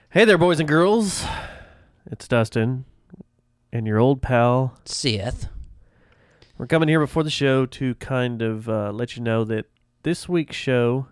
Hey there, boys and girls. It's Dustin and your old pal, Seth. We're coming here before the show to kind of let you know that this week's show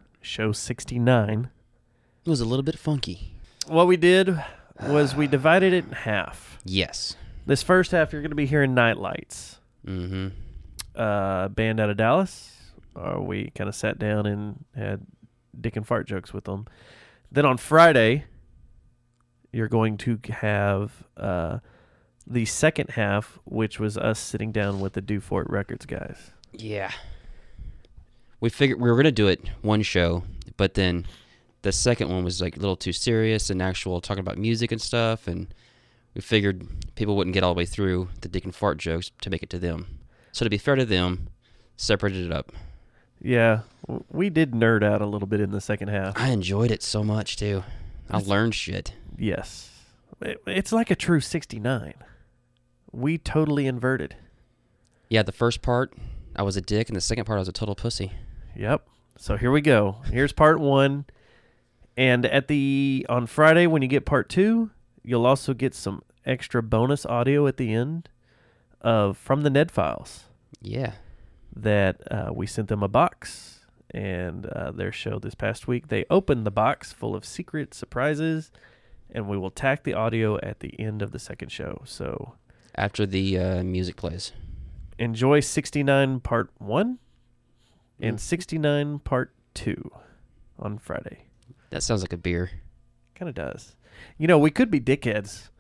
69, It was a little bit funky. what we did was we divided it in half. Yes. This first half, you're going to be hearing Nightlights, Mm-hmm. band out of Dallas. We kind of sat down and had dick and fart jokes with them. Then on Friday, you're going to have the second half, which was us sitting down with the Do For It Records guys. Yeah. We figured we were going to do it one show, but then the second one was like a little too serious and actual talking about music and stuff, and we figured people wouldn't get all the way through the dick and fart jokes to make it to them. So to be fair to them, separated it up. Yeah, we did nerd out a little bit in the second half. I enjoyed it so much, too. I learned shit. Yes. It's like a true 69. We totally inverted. Yeah, the first part, I was a dick, and the second part, I was a total pussy. Yep. So here we go. Here's part one. And on Friday, when you get part two, you'll also get some extra bonus audio at the end from the Ned Files. Yeah. That we sent them a box, and their show this past week, they opened the box full of secret surprises, and we will tack the audio at the end of the second show. So After the music plays. enjoy 69 part 1 and 69 part 2 on Friday. That sounds like a beer. Kind of does. You know, we could be dickheads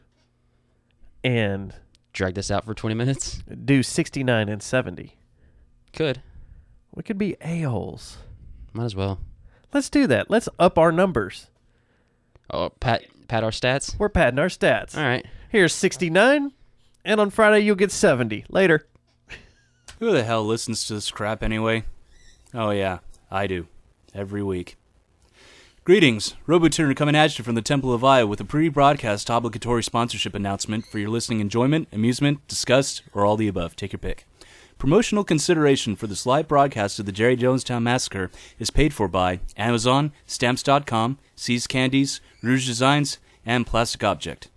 and Drag this out for 20 minutes? do 69 and 70. Could. We could be a-holes. Might as well. Let's do that. Let's up our numbers. Oh, pat our stats? We're padding our stats. All right. Here's 69, and on Friday you'll get 70. Later. Who the hell listens to this crap anyway? Oh yeah, I do. Every week. Greetings, RoboTuner coming at you from the Temple of Aya with a pre-broadcast obligatory sponsorship announcement for your listening enjoyment, amusement, disgust, or all the above. Take your pick. Promotional consideration for this live broadcast of the Jerry Jonestown Massacre is paid for by Amazon, Stamps.com, Seas Candies, Rouge Designs, and Plastic Object.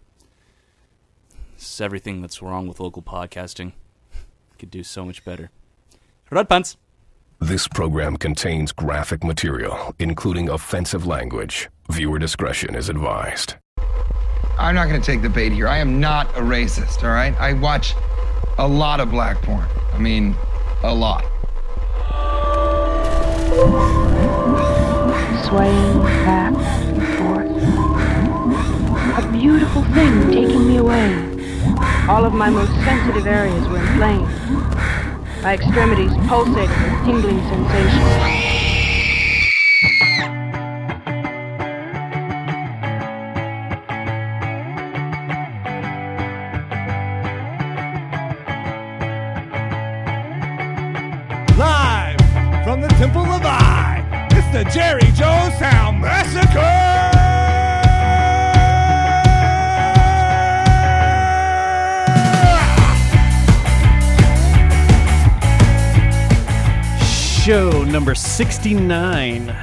This is everything that's wrong with local podcasting. Could do so much better. Red pants. This program contains graphic material, including offensive language. Viewer discretion is advised. I'm not going to take the bait here. I am not a racist, all right? I watch a lot of black porn. I mean, a lot. Swaying back and forth. A beautiful thing taking me away. All of my most sensitive areas were inflamed. My extremities pulsated with tingling sensations. Live from the Temple of I, it's the Jerry Jonestown Massacre! Show number 69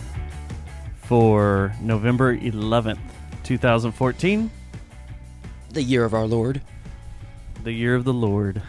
for November 11th, 2014, The year of our Lord. the year of the Lord.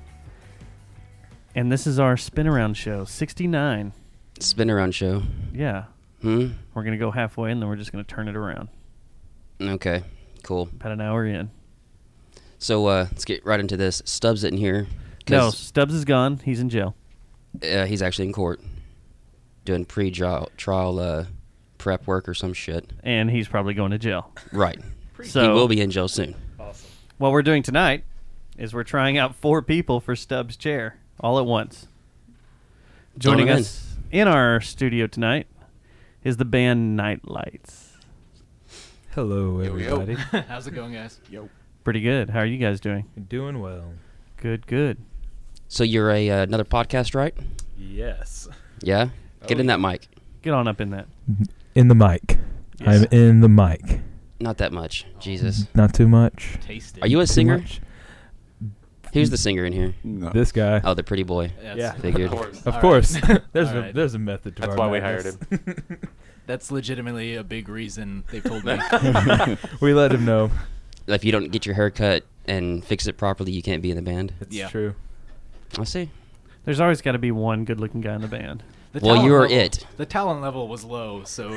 And this is our spin around show, 69. Spin around show. Yeah. Hmm? We're going to go halfway and then we're just going to turn it around. Okay. Cool. About an hour in. So let's get right into this. Stubbs isn't here. No, 'cause, Stubbs is gone. He's in jail. he's actually in court doing trial prep work or some shit. And he's probably going to jail. Right. So He will be in jail soon. what we're doing tonight is we're trying out 4 people for Stubbs' chair all at once. Joining Gentlemen. us in our studio tonight is the band Nightlights. Hello, everybody. How's it going, guys? Yo. Pretty good. How are you guys doing? Doing well. Good, good. So you're another podcast, right? Yes. Yeah? Get in that mic. Get on up in that. In the mic. Yes. I'm in the mic. Not that much. Jesus. Not too much. Taste it. Are you a Too singer? much? Who's the singer in here? This guy. Oh, the pretty boy. That's- Yeah. Figured. Of course. All There's right. a method to That's our why we hired madness. That's legitimately a big reason they've told me. We let him know. If you don't get your hair cut and fix it properly, you can't be in the band. It's true. I see. There's always got to be one good-looking guy in the band. The Well, talent you are level- it. The talent level was low, so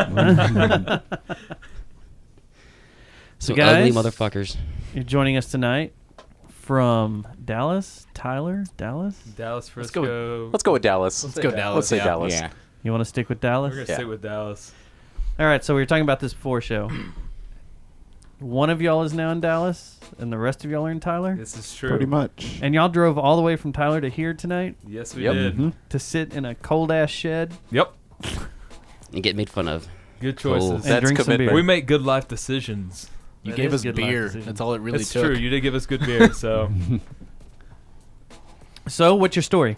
So, ugly guys, motherfuckers. you're joining us tonight from Dallas. Tyler, Dallas? Dallas, Let's Frisco. Let's go with Dallas. let's go Dallas. Let's say yeah. Dallas. Yeah. You want to stick with Dallas? We're going to stick with Dallas. All right, so we were talking about this before show. One of y'all is now in Dallas, and the rest of y'all are in Tyler? This is true. Pretty much. And y'all drove all the way from Tyler to here tonight Yes, we Yep. did. to sit in a cold-ass shed Yep. And get made fun of. Good Cool. choices. and That's drink some commitment. beer. We make good life decisions. You That gave is us good life beer. decision. That's all it really It's took. true. You did give us good beer, so. So, what's your story?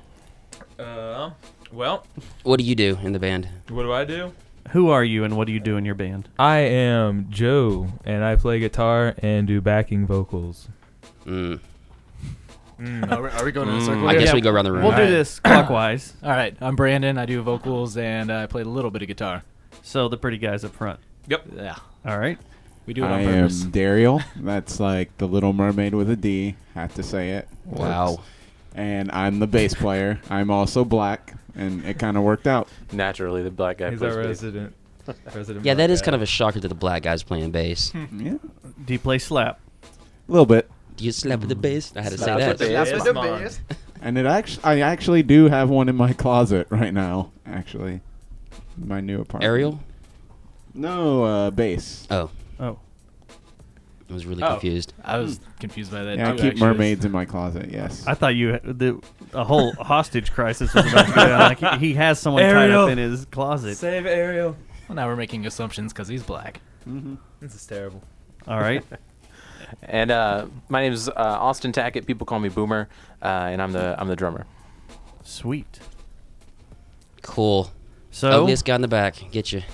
Well, What do you do in the band? what do I do? Who are you, and what do you do in your band? I am Joe, and I play guitar and do backing vocals. Mm. Are we going in a circle? I here? guess we go around the room. We'll do Alright. this clockwise. All right. I'm Brandon. I do vocals and I play a little bit of guitar. So, the pretty guys up front. Yeah. All right. We do it on I purpose. am Dariel. That's like the Little Mermaid with a D. Have to say it. Wow. And I'm the bass player. I'm also black, and it kind of worked out. Naturally, the black guy He's plays our bass. resident. Yeah, that is kind of a shocker that the black guy's playing bass. Yeah, Do you play slap? a little bit. Do you slap with the bass? I had to say Slap that. with the bass. And I actually do have one in my closet right now. Actually, my new apartment. Ariel? No, bass. Oh, Oh. I was really Oh. confused. I was confused by that. Yeah, I too, keep actually. mermaids in my closet. Yes. I thought a whole hostage crisis was about to go down. Like he has someone tied Ariel. up in his closet. Save Ariel. Well, now we're making assumptions because he's black. This is terrible. All right. And my name is Austin Tackett. People call me Boomer, and I'm the drummer. Sweet. Cool. So, Ugliest guy in the back. Get you.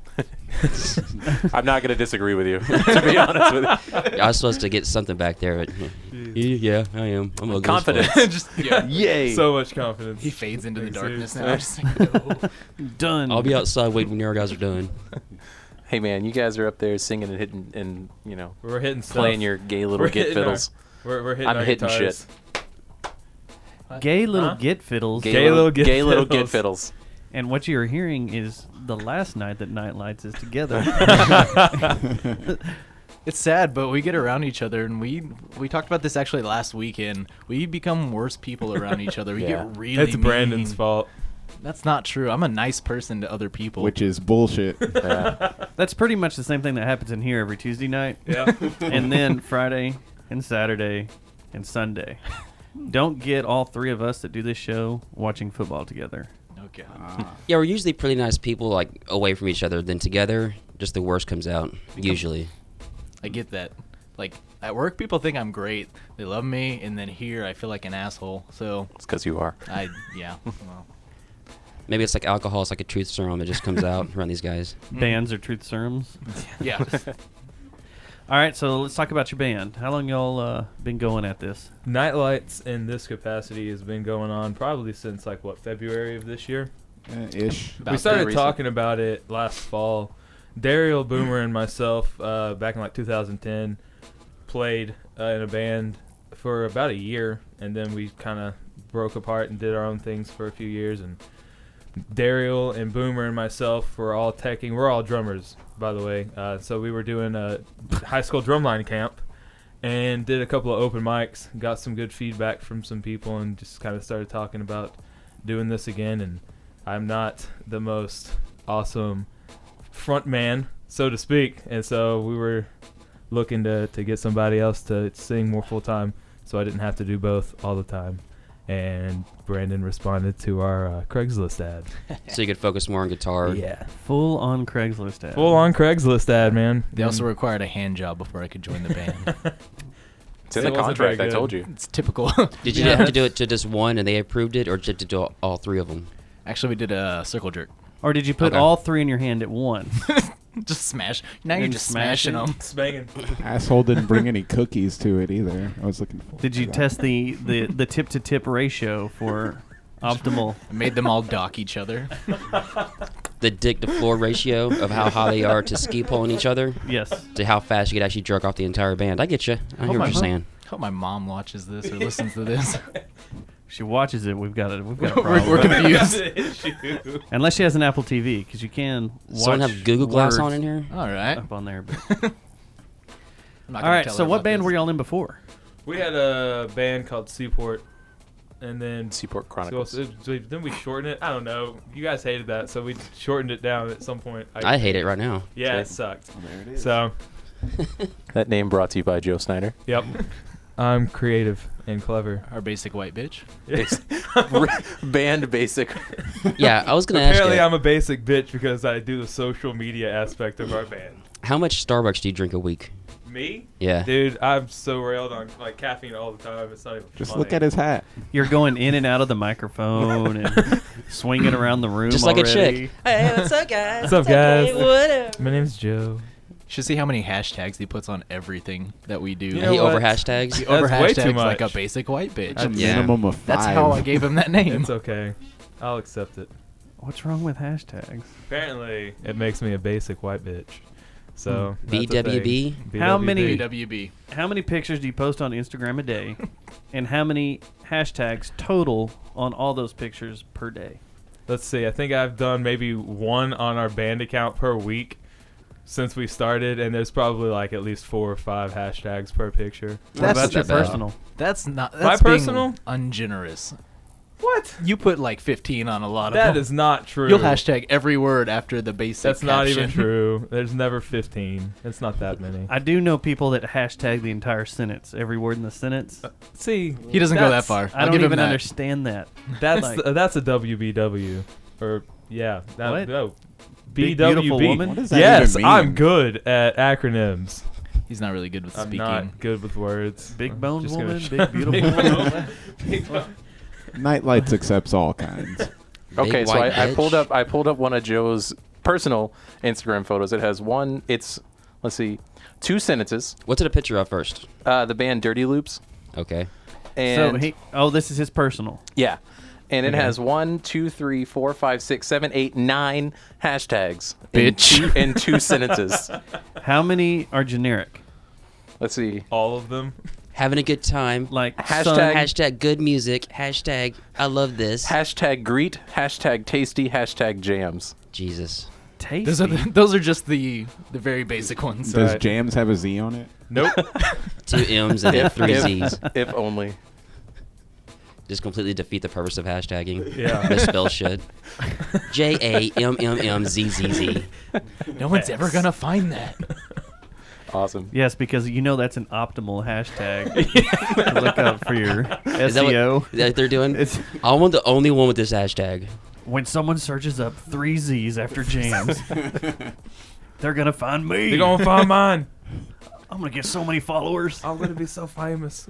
I'm not going to disagree with you, to be honest with you. I was supposed to get something back there, but yeah, I am. I'm ugly as fuck. Confidence. Just yeah. yay. So much confidence. He fades into the Thanks, darkness dude. now. Just like, no. Done. I'll be outside waiting when your guys are done. Hey, man, you guys are up there singing and hitting and, We're hitting stuff. playing your gay little We're git hitting fiddles. We're hitting I'm our hitting guitars. shit. Gay little Huh? git fiddles. Gay little git gay little git fiddles. fiddles. And what you're hearing is the last night that Night Lights is together. It's sad, but we get around each other, and we talked about this actually last weekend. We become worse people around each other. We Yeah. get really It's Brandon's mean. fault. That's not true. I'm a nice person to other people. Which is bullshit. Yeah. That's pretty much the same thing that happens in here every Tuesday night. Yeah. And then Friday and Saturday and Sunday. Don't get all three of us that do this show watching football together. Okay. Yeah, we're usually pretty nice people, like away from each other. Then together, just the worst comes out. Usually. I get that. Like at work, people think I'm great. They love me, and then here, I feel like an asshole. So It's because you are. yeah. Well, Maybe it's like alcohol. It's like a truth serum. It just comes out around these guys. Bands or truth serums. yeah. All right, so let's talk about your band. How long y'all been going at this? Night Lights in this capacity has been going on probably since February of this year. Ish. About We started pretty talking about it last fall. Dariel, Boomer, and myself back in 2010 played in a band for about a year, and then we kind of broke apart and did our own things for a few years. And Dariel and Boomer and myself were all teching. We're all drummers, by the way. So we were doing a high school drumline camp and did a couple of open mics, got some good feedback from some people, and just kind of started talking about doing this again. And I'm not the most awesome front man, so to speak, and so we were looking to get somebody else to sing more full time, so I didn't have to do both all the time. And Brandon responded to our Craigslist ad. So you could focus more on guitar. Yeah, Full on Craigslist ad. full on Craigslist ad, man. They also required a hand job before I could join the band. It's in It the wasn't very contract, I good. told you. It's typical. Did you Yeah. have to do it to just one and they approved it, or did you have to do all three of them? Actually, we did a circle jerk. Or did you put Okay. all three in your hand at once? Just smash. Now And you're just just smash smashing it? them. It's banging. Asshole didn't bring any cookies to it either. I was looking for. Did you test the tip to tip ratio for optimal? Made them all dock each other. the dick to floor ratio of how high they are to ski poling each other. Yes. To how fast you could actually jerk off the entire band. I get you. I hear what you're saying. Hope my mom watches this or listens to this. She watches it. We've got a We're problem. confused. Unless she has an Apple TV, because you can watch Someone have Google Glass words on in here? All right. up on there. But. I'm not All gonna right. tell So her what about band this. were y'all in before? We had a band called Seaport, and then Seaport Chronicles. Then we shortened it. I don't know. You guys hated that, so we shortened it down at some point. I hate it right now. Yeah, Okay. it sucked. Oh, there it is. So, That name brought to you by Joe Snyder. yep. I'm creative and clever. Our basic white bitch. It's band basic. Yeah, I was going to ask Apparently, you, I'm a basic bitch because I do the social media aspect of our band. how much Starbucks do you drink a week? Me? Yeah. Dude, I'm so railed on like caffeine all the time. It's not even Just funny. look at his hat. You're going in and out of the microphone and swinging around the room Just like a already. chick. Hey, what's up, guys? What's up, guys? My name's Joe. Should see how many hashtags he puts on everything that we do. You know He what? over hashtags. He over That's way too hashtags like a much. basic white bitch. A Yeah. minimum of 5. That's how I gave him that name. It's okay. I'll accept it. What's wrong with hashtags? Apparently, it makes me a basic white bitch. So that's a BWB? thing. How many- WB. How many pictures do you post on Instagram a day? And how many hashtags total on all those pictures per day? Let's see. I think I've done maybe one on our band account per week since we started, and there's probably like at least 4 or 5 hashtags per picture. What That's about your not bad. personal? That's not. My That's being personal? ungenerous. What? You put like 15 on a lot That of them. is not true. You'll hashtag every word after the basic. That's not even caption. true. There's never 15. It's not that many. I do know people that hashtag the entire sentence, every word in the sentence. See, He doesn't go that that's- far. I I'll don't give him even that. understand that. That's Like- that's a WBW, or yeah, that, What? no, Big, BWB. beautiful woman? What does that Yes, even mean? I'm good at acronyms. He's not really good with I'm speaking. not good with words. Big I'm boned just gonna woman, sh- big beautiful woman. Big bone- Nightlights accepts all kinds. Okay, Big so white I bitch. pulled up one of Joe's personal Instagram photos. It has one. It's let's see, 2 sentences. What's it a picture of first? The band Dirty Loops, Okay. and This is his personal. yeah, and it Okay. has 1, 2, 3, 4, 5, 6, 7, 8, 9 hashtags. Bitch. in 2 sentences. How many are generic? Let's see. all of them. Having a good time. Like Hashtag- sun, Hashtag good music. Hashtag I love this. Hashtag greet. Hashtag tasty. Hashtag jams. Jesus. tasty. Those are just the very basic ones. Does Right. Jams have a Z on it? Nope. 2 M's and then 3 Z's. If only. Just completely defeat the purpose of hashtagging. Yeah. Misspell shit. JAMMMZZZ. No one's ever gonna find that. Awesome. Yes, because you know that's an optimal hashtag to look up for your Is that what- SEO. is that what they're doing? It's I want the only one with this hashtag. when someone searches up 3 Z's after jams, they're gonna find me. You're gonna find mine. I'm gonna get so many followers. I'm gonna be so famous.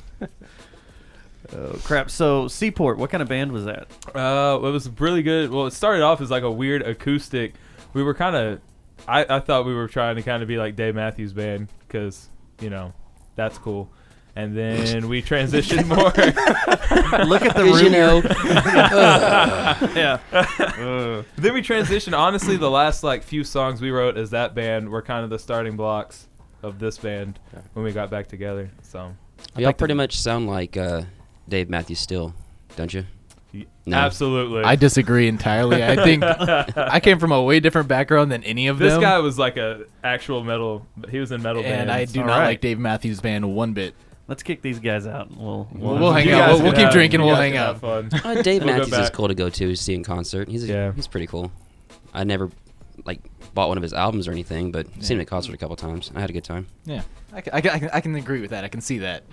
Oh crap! So Seaport, what kind of band was that? It was really good. Well, it started off as like a weird acoustic. We were kind of, I thought we were trying to kind of be like Dave Matthews Band because, you know, that's cool. And then we transitioned more. Look at the 'Cause, room. you know, Yeah. Then we transitioned. Honestly, the last like few songs we wrote as that band were kind of the starting blocks of this band when we got back together. So y'all pretty much sound like Dave Matthews still, don't you? No. absolutely. I disagree entirely. I think I came from a way different background than any of This them. guy was like a actual metal. He was in metal and bands. I do All not right. like Dave Matthews Band one bit. Let's kick these guys out. And we'll hang You out. guys We'll can keep have- drinking, you we'll guys hang can out. have fun. Dave We'll go Matthews is back. cool to go to see in concert. He's pretty cool. I never like bought one of his albums or anything, but seen him at concert a couple times. I had a good time. Yeah, I can agree with that. I can see that.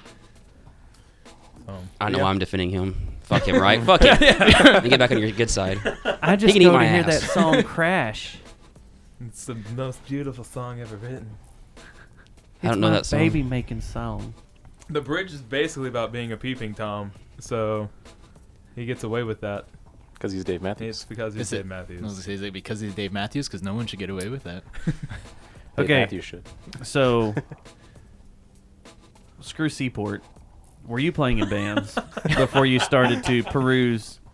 I know I'm defending him. Fuck him, right? Fuck him. Let me get back on your good side. I He just can eat go to my hear ass. that song Crash. It's the most beautiful song ever written. I don't know that song. Baby making song. The bridge is basically about being a peeping Tom, so he gets away with that. Because he's Dave Matthews. It's because he's Is it- Dave Matthews. I was gonna say, is it because he's Dave Matthews? Because no one should get away with that. Dave Okay. Matthews should. So, screw Seaport. Were you playing in bands before you started to peruse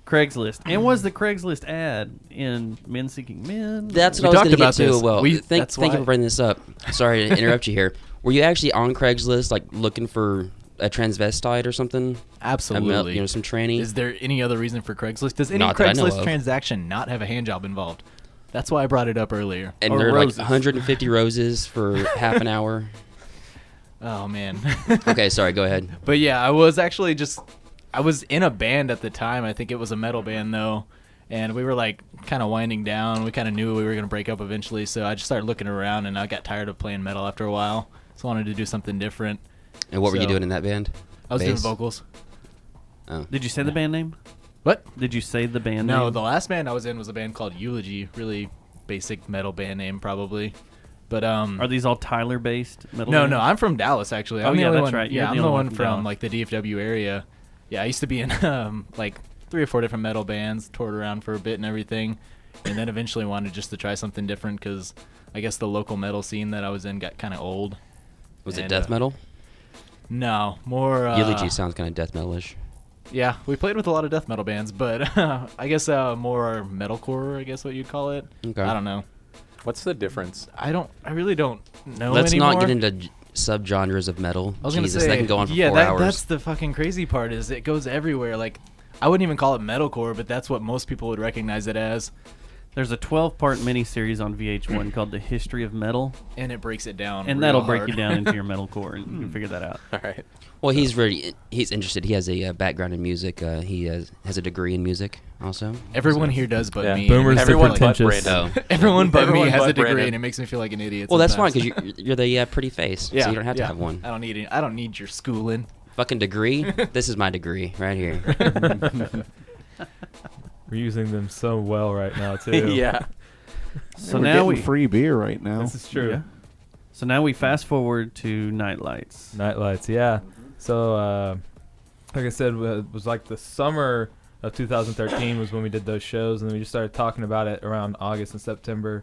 Craigslist. And was the Craigslist ad in Men Seeking Men? That's We what I was talked going to get about to. this. Well, thank That's you why. for bringing this up. Sorry to interrupt you here. Were you actually on Craigslist, like looking for a transvestite or something? Absolutely. Some training? Is there any other reason for Craigslist? Does any Not that I know Craigslist of. transaction not have a hand job involved? That's why I brought it up earlier. And Or they're roses. like 150 roses for half an hour. Oh man. Okay, sorry. Go ahead. But yeah, I was in a band at the time. I think it was a metal band though. And we were like kind of winding down. We kind of knew we were going to break up eventually. So I just started looking around and I got tired of playing metal after a while. So I wanted to do something different. And what were you So- doing in that band? I was doing Bass? vocals. Oh. Did you say the band name? What? Did you say the band No, name? the last band I was in was a band called Eulogy. Really basic metal band name probably. But Are these all Tyler-based metal No, bands? no, I'm from Dallas actually. Oh, I'm the yeah, only that's one. right. You're Yeah, the I'm the only one one from from Dallas. like the DFW area. Yeah, I used to be in like 3 or 4 different metal bands, toured around for a bit and everything, and then eventually wanted just to try something different because I guess the local metal scene that I was in got kind of old. Was it And, death metal? No, more. Eulogy sounds kind of death metalish. Yeah, we played with a lot of death metal bands, but I guess more metalcore. I guess what you'd call it. Okay. I don't know. What's the difference? I really don't know. Let's anymore. not get into subgenres of metal. I was Jesus, gonna say, that can go on for yeah, 4 hours. that's the fucking crazy part is it goes everywhere. Like, I wouldn't even call it metalcore, but that's what most people would recognize it as, There's a 12-part miniseries on VH1 called The History of Metal, and it breaks it down. and real that'll break hard. you down into your metalcore, and you can figure that out. All right. Well, he's interested. He has a background in music. He has a degree in music also. Everyone here does, but Yeah. me. Boomers It makes me Everyone feel but pretentious. Brandon. Oh. Everyone but Everyone me has but a degree, Brandon. and it makes me feel like an idiot. Well, that's fine sometimes. because you're the pretty face, Yeah, so you don't have to yeah. have one. I don't need your schooling. Fucking degree. This is my degree right here. We're using them so well right now too. Yeah. So We're now getting we free beer right now. This is true. Yeah. So now we fast forward to Night Lights. Night Lights, yeah. So, like I said, it was like the summer of 2013 was when we did those shows, and then we just started talking about it around August and September.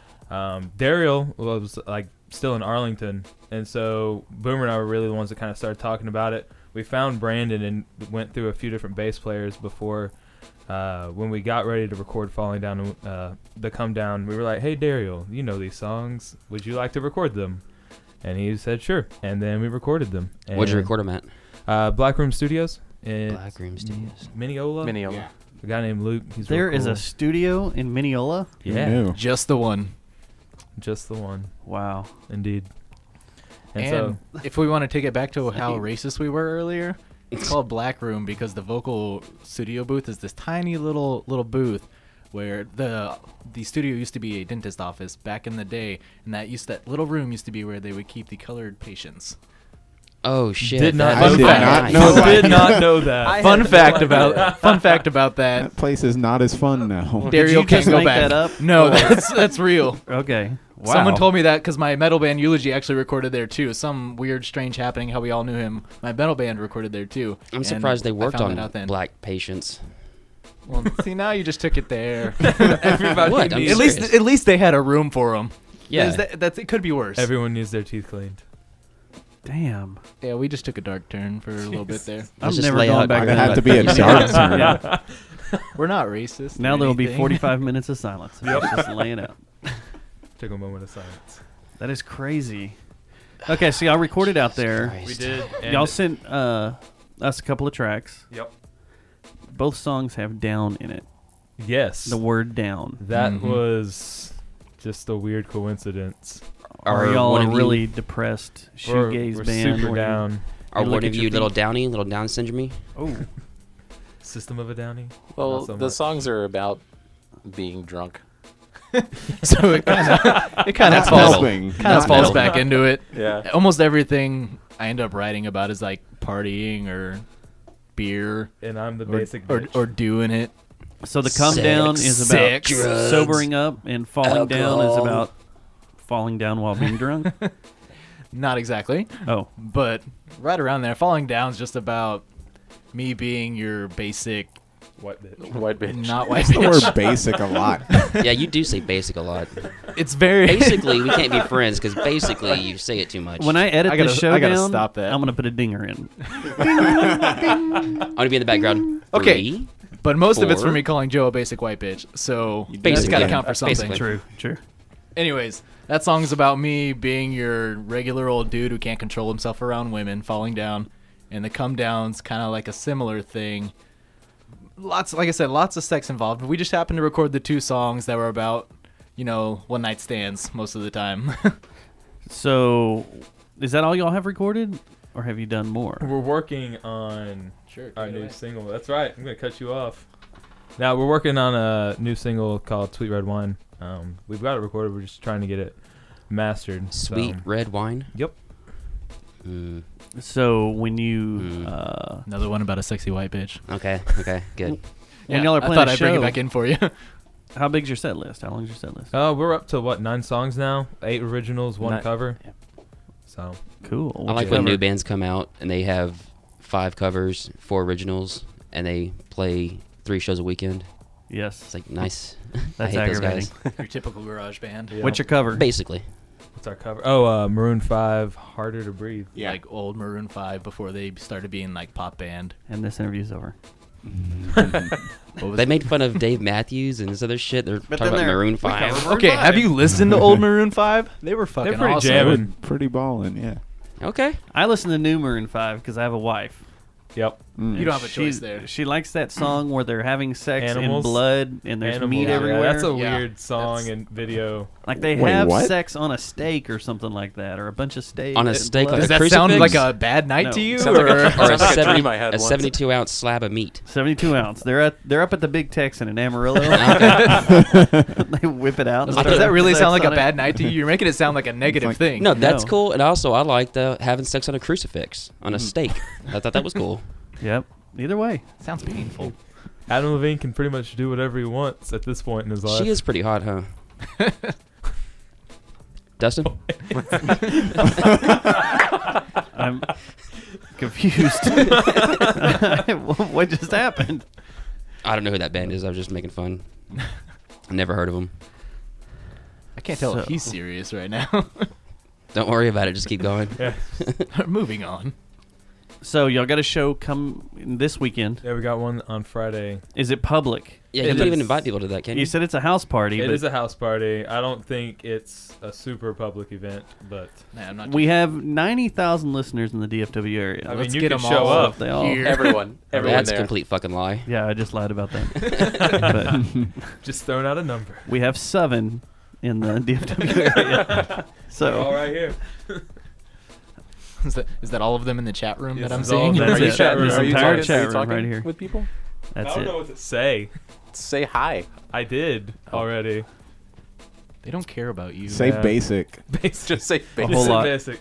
Daryl was like still in Arlington, and so Boomer and I were really the ones that kind of started talking about it. We found Brandon and went through a few different bass players before. When we got ready to record Falling Down, the Come Down, we were like, hey, Daryl, you know these songs. Would you like to record them? And he said, sure. And then we recorded them. What'd you And, record them at? Black Room Studios. In Black Room Studios. Mineola. Mineola. A guy named Luke. He's There real is cool. a studio in Mineola. Yeah, New. Just the one. just the one. Wow. Indeed. And, And so, if we want to take it back to how racist we were earlier, it's called Black Room because the vocal studio booth is this tiny little booth where the studio used to be a dentist office back in the day, and that little room used to be where they would keep the colored patients. Oh shit! Did not That's know I did that. not nice. know that. Did not know that. Fun fact about that. That place is not as fun now. Did you Daryl just can't go make back. that up? No, that's real. Okay. Wow. Someone told me that because my metal band Eulogy actually recorded there too. Some weird, strange happening. How we all knew him. My metal band recorded there too. I'm and surprised they I worked found on that out then. black patients. Well, see, now you just took it there. Everybody What? I'm needs, serious. At least they had a room for them. Yeah. It could be worse. everyone needs their teeth cleaned. Damn. Yeah, we just took a dark turn for a little bit there. I'm just never lay going out back my to It'd have that. to be a dark turn. Yeah. We're not racist. Now or there will be anything. 45 minutes of silence. Just laying out. Take a moment of silence. That is crazy. Okay, so y'all recorded out there. Christ. We did. And Y'all sent us a couple of tracks. Yep. Both songs have down in it. Yes. The word down. That was just a weird coincidence. Are Are y'all one a of you- really depressed shoegaze we're band? super where you- down. Are You look one at of your you little feet. Downy, little Down syndrome? Oh, System of a Downy. Well, Not so the much. songs are about being drunk. So it kind of That's falls metal. Helping. falls metal. back into it. Yeah. Almost everything I end up writing about is like partying or beer And I'm the or, basic or, bitch. or doing it. so the come down is about Sex, drugs, sobering up, and falling down is alcohol. about falling down while being drunk. Not exactly, Oh, but right around there. Falling down is just about me being your basic, What bitch? White bitch. not white The bitch. word basic a lot. Yeah, you do say basic a lot. It's very Basically, we can't be friends because basically you say it too much. when I edit I gotta- the show I gotta down, stop that. I'm gonna put a dinger in. I'm gonna be in the background. Okay. 3, But most of it's for 4. me calling Joe a basic white bitch. So that's Basically, got to yeah. count for something. Basically. True. Anyways, that song's about me being your regular old dude who can't control himself around women, falling down, and the come down's kind of like a similar thing. Like I said, lots of sex involved. We just happened to record the 2 songs that were about, one night stands most of the time. So, is that all y'all have recorded, or have you done more? We're working on our take it new away. single. That's right. I'm gonna cut you off. Now we're working on a new single called "Sweet Red Wine." We've got it recorded. We're just trying to get it mastered. Sweet so. red wine. Yep. So when you Another one about a sexy white bitch. Okay, good. when y'all are I playing thought a I'd bring show, it back in for you. how big's your set list? How long's your set list? We're up to 9 songs now? 8 originals, 1 Nine- cover. So Cool. I What'd like you when cover? new bands come out and they have 5 covers, 4 originals, and they play 3 shows a weekend. Yes. It's like nice. That's I hate those aggravating. guys. Your typical garage band. Yeah. What's your cover? Basically. what's our cover? Oh, Maroon 5, Harder to Breathe. Yeah. Like old Maroon 5 before they started being like pop band. And this interview's over. They made fun of Dave Matthews and this other shit. They're talking about Maroon 5. Okay, have you listened to old Maroon 5? They were fucking They're pretty awesome. jamming. Pretty ballin', yeah. Okay. I listen to new Maroon 5 because I have a wife. Yep. Mm. You don't have a She- choice there. She likes that song where they're having sex Animals. in blood and there's Animals. meat Yeah, everywhere. that's a Yeah. weird song That's- and video. Like they Wait, have what? sex on a steak or something like that, or a bunch of steak. On a and steak, blood. like Does a that sound crucifix? like a bad night No. to you? Sounds like or- a- Or a, Sounds like a 70, dream I had a once. 72-ounce slab of meat. 72 ounce. They're up at the Big Texan in Amarillo. They whip it out. and Does start that really having sound like sex a on it. bad night to you? You're making it sound like a negative like- thing. No, that's No. cool. And also, I like the having sex on a crucifix, on a steak. I thought that was cool. Yep. Either way. Sounds painful. Adam Levine can pretty much do whatever he wants at this point in his life. She is pretty hot, huh? Dustin? I'm confused. What just happened? I don't know who that band is. I was just making fun. I never heard of them. I can't tell if So- he's serious right now. Don't worry about it. Just keep going. Moving on. So y'all got a show come this weekend. Yeah, we got one on Friday. Is it public? Yeah, It you can't even is. invite people to that, can you? You said it's a house party, It but is a house party. I don't think it's a super public event, but Nah, I'm not we have 90,000 listeners in the DFW area. I mean, Let's you get can 'em show all up. They all- here. Everyone That's a there. complete fucking lie. Yeah, I just lied about that. But Just throwing out a number. we have 7 in the DFW area. All So right here. Is that all of them in the chat room Yes, that I'm it's all seeing? of them. That's Are you it. chat room? This Are you entire talking- chat Are you room talking right here. with people? That's I don't it. know what to say. Say hi. I did already. They don't care about you. Say Yeah. basic. Basic. Just say A whole basic. lot. Basic.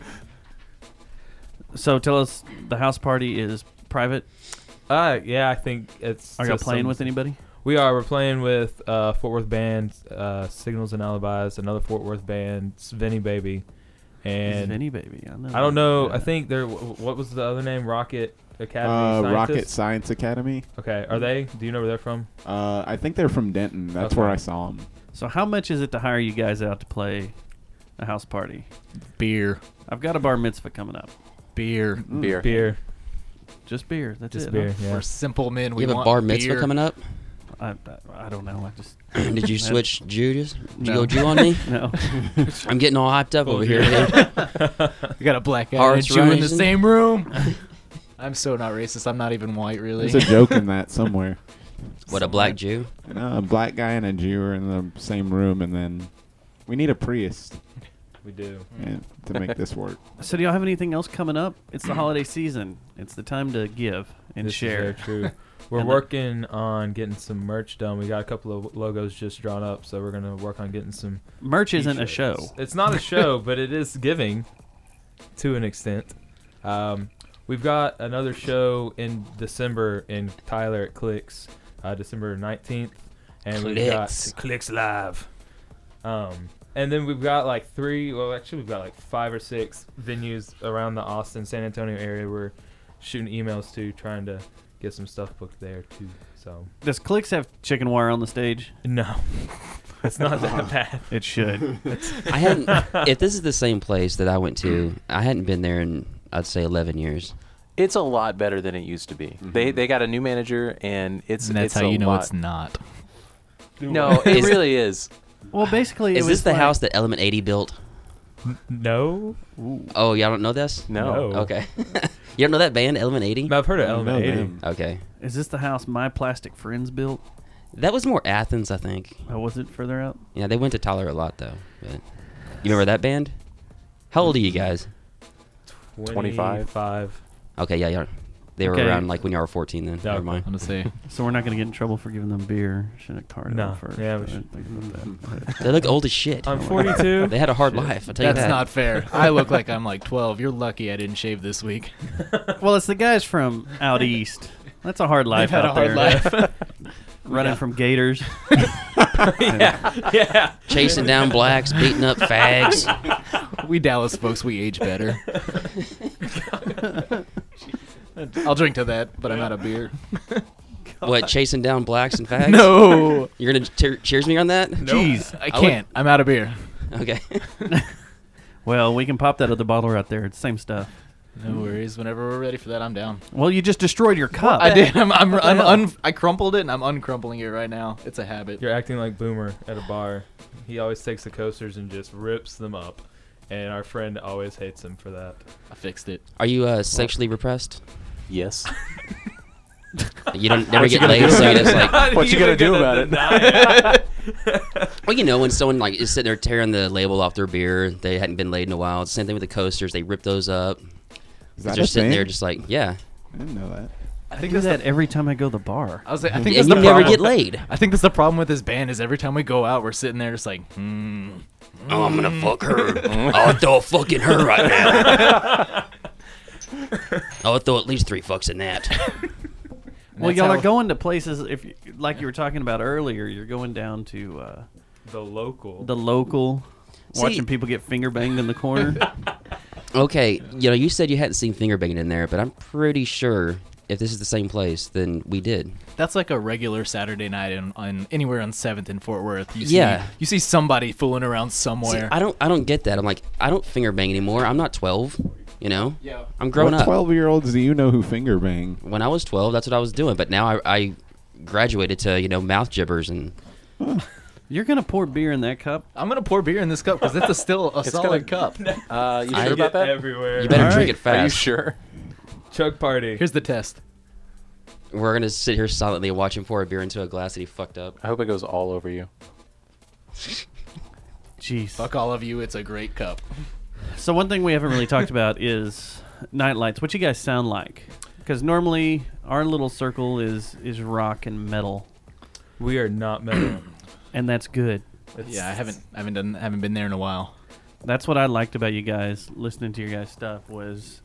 So tell us, the house party is private. Yeah, I think it's. Are y'all just playing some- with anybody? We are. We're playing with Fort Worth band, Signals and Alibis, another Fort Worth band, Vinny Baby, and Vinny Baby. I know. I don't know. Yeah. I think they're. What was the other name? Rocket Academy. Rocket Scientists? Science Academy. Okay. Are they? Do you know where they're from? I think they're from Denton. That's Okay. where I saw them. So how much is it to hire you guys out to play a house party? Beer. I've got a bar mitzvah coming up. Beer. Beer. Beer. Just beer. That's Just it. beer. huh? Yeah. We're simple men. We You have a want bar mitzvah beer. coming up? I don't know. I just Did you switch Judas? Did you No. go Jew on me? no. I'm getting all hyped up over here. We got a black guy and a Hearts Jew in the rising. same room. I'm so not racist. I'm not even white, really. There's a joke in that somewhere. What, a black Jew? A black guy and a Jew are in the same room, and then we need a priest We do. to make this work. So do y'all have anything else coming up? It's the holiday season. It's the time to give and This is share. very true. We're And working on getting some merch done. We got a couple of logos just drawn up, so we're gonna work on getting some. Merch isn't a t-shirts. show. It's not a show, but it is giving, to an extent. We've got another show in December in Tyler at Clicks, December 19th, and we've got Clicks. Clicks Live. And then we've got like we've got like 5 or 6 venues around the Austin, San Antonio area. We're shooting emails to, trying to get some stuff booked there too. So Does Clicks have chicken wire on the stage? no, it's not that bad. It should. I hadn't. If this is the same place that I went to, I hadn't been there in, I'd say, 11 years. It's a lot better than it used to be. They got a new manager, and that's it's how a you know lot. it's not. No, it really is. Well, basically, Is this the house that Element 80 built? No. Oh, y'all don't know this? No. Okay. You don't know that band, Element 80? I've heard of Element 80. Okay. Is this the house My Plastic Friends built? That was more Athens, I think. Oh, was it further out? Yeah, they went to Tyler a lot, though. But you remember that band? How old are you guys? 25. Okay, yeah. They were Okay. around like when you were 14 then. Never mind. I'm gonna say. So we're not going to get in trouble for giving them beer. Should have carded No. them first. Yeah, we I didn't think about that. They look old as shit. I'm 42. They had a hard life, I'll tell you That's that. not fair. I look like I'm like 12. You're lucky I didn't shave this week. Well, it's the guys from out east. That's a hard life They've had out a hard there. life. Running from gators. Yeah. Chasing down blacks, beating up fags. We Dallas folks, we age better. I'll drink to that, but I'm out of beer. What, chasing down blacks and fags? No. You're going to cheers me on that? Jeez, I can't. I'm out of beer. Okay. Well, we can pop that other bottle right there. It's the same stuff. No worries. Whenever we're ready for that, I'm down. Well, you just destroyed your cup. I did. I crumpled it, and I'm uncrumpling it right now. It's a habit. You're acting like Boomer at a bar. He always takes the coasters and just rips them up. And our friend always hates him for that. I fixed it. Are you sexually repressed? Yes. You don't never get laid, so you're just like, What you gonna do about it? Well, you know, when someone like is sitting there tearing the label off their beer, they hadn't been laid in a while. It's the same thing with the coasters. They rip those up. Is that They're a sitting thing? there just like, yeah. I didn't know that. I think do that every time I go to the bar. I was like, I think And that's you the never problem. get laid. I think that's the problem with this band is every time we go out, we're sitting there just like, Oh, I'm gonna fuck her. I'll throw a fucking her right now. I'll throw at least 3 fucks in that. Well, y'all are going to places, if you, like you were talking about earlier, you're going down to The local. See- watching people get finger banged in the corner. Okay, you know, you said you hadn't seen finger banging in there, but I'm pretty sure if this is the same place, then we did. That's like a regular Saturday night on anywhere on 7th and Fort Worth. You see somebody fooling around somewhere. See, I don't get that. I'm like, I don't finger bang anymore. I'm not 12. You know, I'm growing What up. 12-year-olds do you know who finger bang? When I was 12, that's what I was doing. But now I graduated to mouth gibbers and. You're gonna pour beer in that cup? I'm gonna pour beer in this cup because it's still a solid cup. You I sure about that? Everywhere. You better All drink right. it fast. Are you sure? Chug party. Here's the test. We're gonna sit here silently and watch him pour a beer into a glass that he fucked up. I hope it goes all over you. Jeez. Fuck all of you. It's a great cup. So one thing we haven't really talked about is night lights. What you guys sound like? Because normally our little circle is rock and metal, We are not metal. and that's good. Yeah, I haven't been there in a while. That's what I liked about you guys. Listening to your guys' stuff was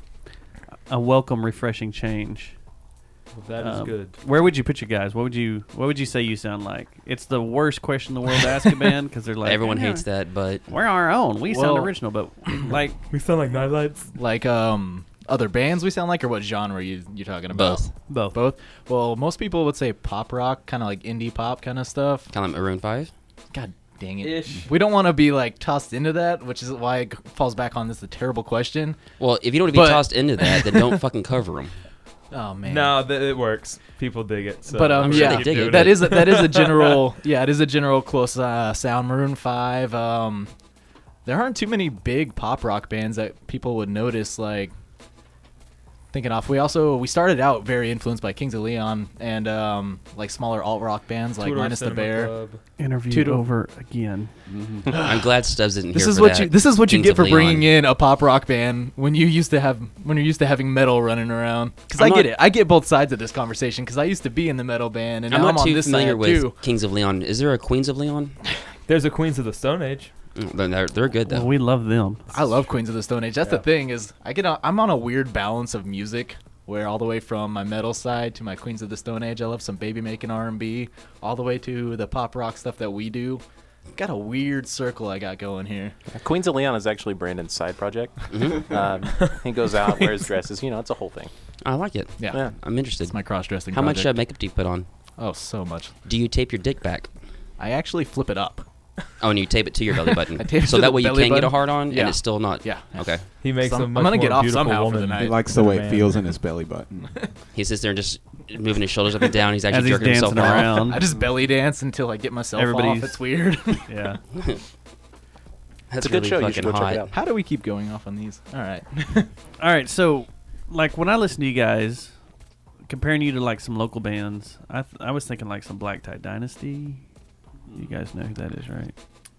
a welcome, refreshing change. Well, that is good. Where would you put you guys? What would you say you sound like? It's the worst question in the world to ask a band because they're like Everyone "Yeah, hates that, but We're our own. We sound Well- original, but like We sound like nightlights. Like other bands we sound like, or what genre you're talking about? both. Both. Well, most people would say pop rock, kind of like indie pop kind of stuff. Kind of like Maroon 5. God dang it. Ish. We don't want to be like tossed into that, which is why it falls back on this is a terrible question. Well, if you don't want to be But- tossed into that, then don't fucking cover them. Oh man. No, it works. People dig it. So But I'm sure yeah, they dig it, that but- is a general it is a general close sound. Maroon 5. There aren't too many big pop rock bands that people would notice. Like thinking off, we started out very influenced by Kings of Leon and like smaller alt rock bands like Two-Door Minus the Cinema Bear. Club. interview Two to- over again. I'm glad Stubbs isn't This here is for what that. you this is what you Kings get of for Leon. bringing in a pop rock band when you're used to having metal running around. Because I'm I get not- it. I get both sides of this conversation because I used to be in the metal band and I'm now not I'm on too this familiar side with too. Kings of Leon. Is there a Queens of Leon? There's a Queens of the Stone Age. Then they're good though. Well, we love them. I love Queens of the Stone Age. That's the thing is I'm on a weird balance of music where all the way from my metal side to my Queens of the Stone Age, I love some baby making R&B, all the way to the pop rock stuff that we do. Got a weird circle I got going here. Queens of Leon is actually Brandon's side project. He goes out, wears dresses. It's a whole thing. I like it. Yeah. I'm interested. It's my cross-dressing How much project. makeup do you put on? Oh, so much. Do you tape your dick back? I actually flip it up. Oh, and you tape it to your belly button. I tape it So to that the way you belly can get a button. hard on, Yeah. and it's still not. Yeah. Okay. He makes So a I'm much gonna get more off beautiful somehow for woman. the night. He likes the than a way it man. feels in his belly button. He sits there and just moving his shoulders up and down. He's actually As he's jerking himself dancing off. around. I just belly dance until I get myself off. Everybody's- It's weird. Yeah. That's It's a good really show. You fucking should go check hot. it out. How do we keep going off on these? All right. All right, so like when I listen to you guys, comparing you to like some local bands, I was thinking like some Black Tie Dynasty. You guys know who that is, right?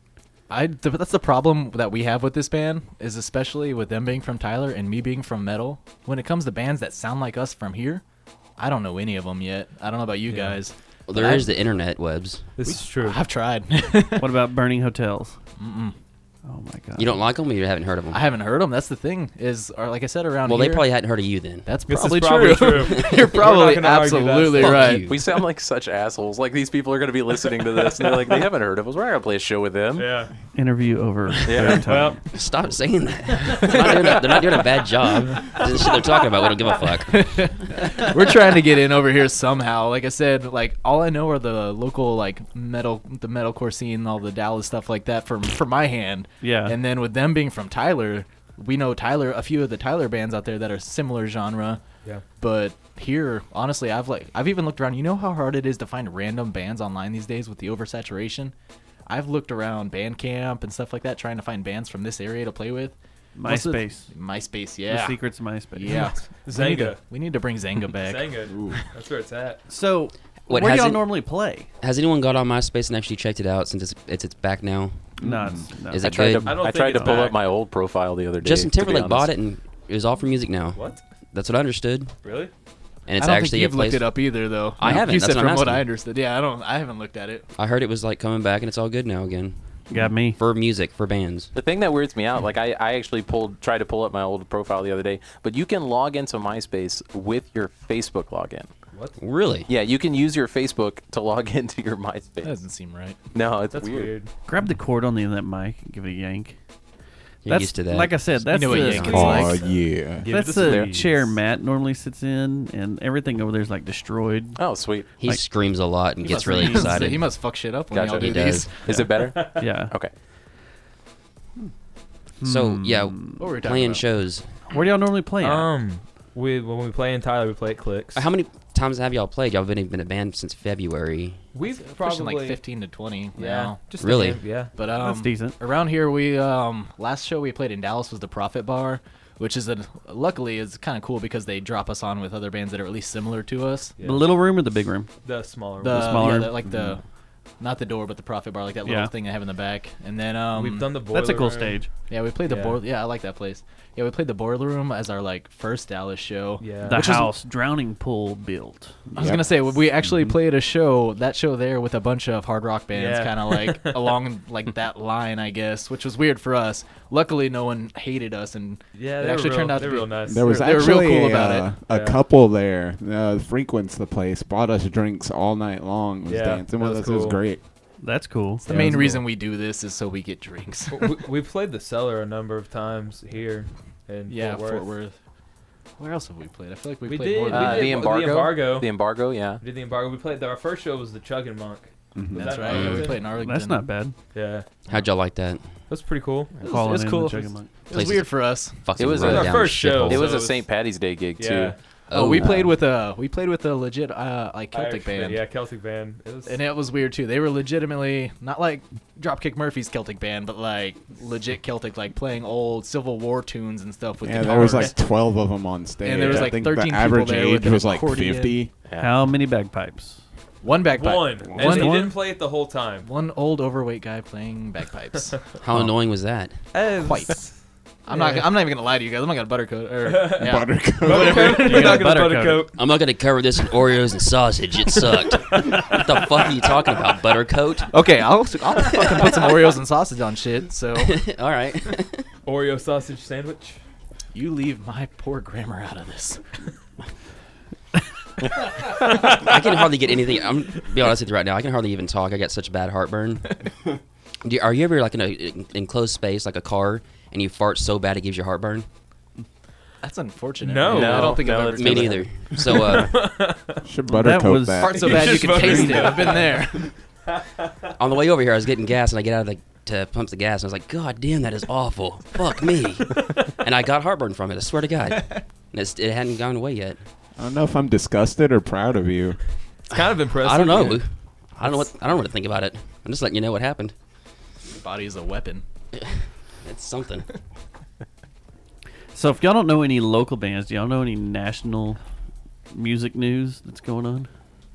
That's the problem that we have with this band, is especially with them being from Tyler and me being from metal. When it comes to bands that sound like us from here, I don't know any of them yet. I don't know about you guys. Well, there is the internet webs. This is true. I've tried. What about Burning Hotels? Mm-mm. Oh my god. You don't like them, or you haven't heard of them? I haven't heard them. That's the thing. Or like I said, around Well, here. they probably hadn't heard of you then. That's This is probably, probably true. true. You're probably We're not gonna argue that absolutely stuff. right. you. We sound like such assholes. Like these people are going to be listening to this, and they're like, they haven't heard of us. We're not going to play a show with them. Yeah. Interview over. Yeah. Well, Stop saying that. They're not doing a bad job. The shit they're talking about, we don't give a fuck. We're trying to get in over here somehow. Like I said, like all I know are the local like the metalcore scene, all the Dallas stuff like that from my hand. Yeah. And then with them being from Tyler, we know a few of the Tyler bands out there that are similar genre. yeah. But here, honestly, I've even looked around. You know how hard it is to find random bands online these days with the oversaturation? I've looked around Bandcamp and stuff like that trying to find bands from this area to play with. MySpace, yeah. The secrets of MySpace. Yeah. Zanga. We need to bring Zanga back. Zanga. That's where it's at. So, What, where do has y'all it- normally play? Has anyone got on MySpace and actually checked it out since it's back now? No, Is I it tried good? I don't I think tried to it's pull back. up my old profile the other day. Justin to be Timberlake bought honest. it and it was all for music now. What? That's what I understood. Really? And it's I don't actually think you've a place. looked it up either, though. I haven't. You That's said what I'm from what asking. I understood. Yeah, I haven't looked at it. I heard it was like coming back and it's all good now again Got me. for music, for bands. The thing that weirds me out, like I actually tried to pull up my old profile the other day, but you can log into MySpace with your Facebook login. What? Really? Yeah, you can use your Facebook to log into your That MySpace. doesn't seem right. No, it's That's weird. Grab the cord on the end of that mic and give it a yank. You're That's used to that. Like I said, that's know what the, yank is Oh like. yeah. Give that's it a the squeeze. chair Matt normally sits in, and everything over there is like destroyed. Oh, sweet. he like- screams a lot and gets really He must- excited. He must fuck shit up when Gotcha. y'all do He these. does. Is it better? Yeah. Okay. So yeah, What were we talking playing about? shows. Where do y'all normally play at? When we play in Tyler, we play at Clicks. How many times have y'all played? Y'all been a band since February. We've Pushing probably like 15 to 20 Yeah. now. Just Really? a hand, yeah. But That's decent. around here, we last show we played in Dallas was the Profit Bar, which is luckily is kind of cool because they drop us on with other bands that are at least similar to us. Yeah. The little room or the big room? The smaller. The one. smaller- like the not the door, but the Profit Bar, like that Yeah. little thing they have in the back. And then We've done the boiler That's a cool room. stage. yeah, we played the Yeah. boiler. Yeah, I like that place. Yeah, we played the Boiler Room as our like first Dallas show. Yeah. The Which is- house drowning pool built. I was gonna say we actually Mm-hmm. played that show there with a bunch of hard rock bands, Yeah. kind of like along like that line, I guess, which was weird for us. Luckily, no one hated us, and Yeah, it they actually were turned real, out they to were be real nice. There was They were real actually cool about a Yeah. couple there. Frequents the place, bought us drinks all night long. Was Yeah, dancing that with was us. It was cool. great. That's cool. the main reason we do this is so we get drinks. We've played the Cellar a number of times here in Yeah, Fort Fort Worth. Worth. Where else have we played? I feel like we We played did. more We than that. did. The embargo. The embargo. The embargo. Yeah. We did the embargo. We played. Our first show was the Chugging Monk. Was That's that right. Arlington? We played in Arlington. That's not bad. Yeah, How'd y'all like that? that's pretty cool. Calling was in cool. the Chicken Monk. It was weird for us. Fucking It was run our down first show. shithole. It was So a St. Patty's Day gig Yeah. too. Oh, we wow. played with a legit like Celtic Irish band. Yeah, Celtic band. It was. And it was weird too. They were legitimately not like Dropkick Murphys Celtic band, but like legit Celtic, like playing old Civil War tunes and stuff with Yeah, guitars. there was like 12 of them on stage. And there was, I like, think 13 the people average there with age an was like accordion. 50. Yeah. How many bagpipes? one bagpipe. one. And he didn't play it the whole time. One old overweight guy playing bagpipes. How annoying was that? Quite. I'm not even gonna lie to you guys. I'm not gonna buttercoat or yeah. Buttercup. Buttercoat. You're not gonna buttercoat. I'm not gonna cover this in Oreos and sausage. It sucked. What the fuck are you talking about, Buttercoat? Okay, I'll fucking put some Oreos and sausage on shit. So All right. Oreo sausage sandwich. you leave my poor grammar out of this. I can hardly get anything. I'm be honest with you right now. I can hardly even talk. I got such bad heartburn. Are you ever like in a enclosed space, like a car, and you fart so bad it gives you heartburn? That's unfortunate. No. I don't think No, I've ever it's Me done neither. So Should That buttercoat was- that. Fart so bad you can taste it. I've been there. on the way over here, I was getting gas, and I get out of to pump the gas, and I was like, God damn, that is awful. Fuck me. And I got heartburn from it, I swear to God. And it hadn't gone away yet. I don't know if I'm disgusted or proud of you. It's kind of impressive. I don't know. I don't know what to think about it. I'm just letting you know what happened. Your body is a weapon. It's something. So if y'all don't know any local bands, do y'all know any national music news that's going on?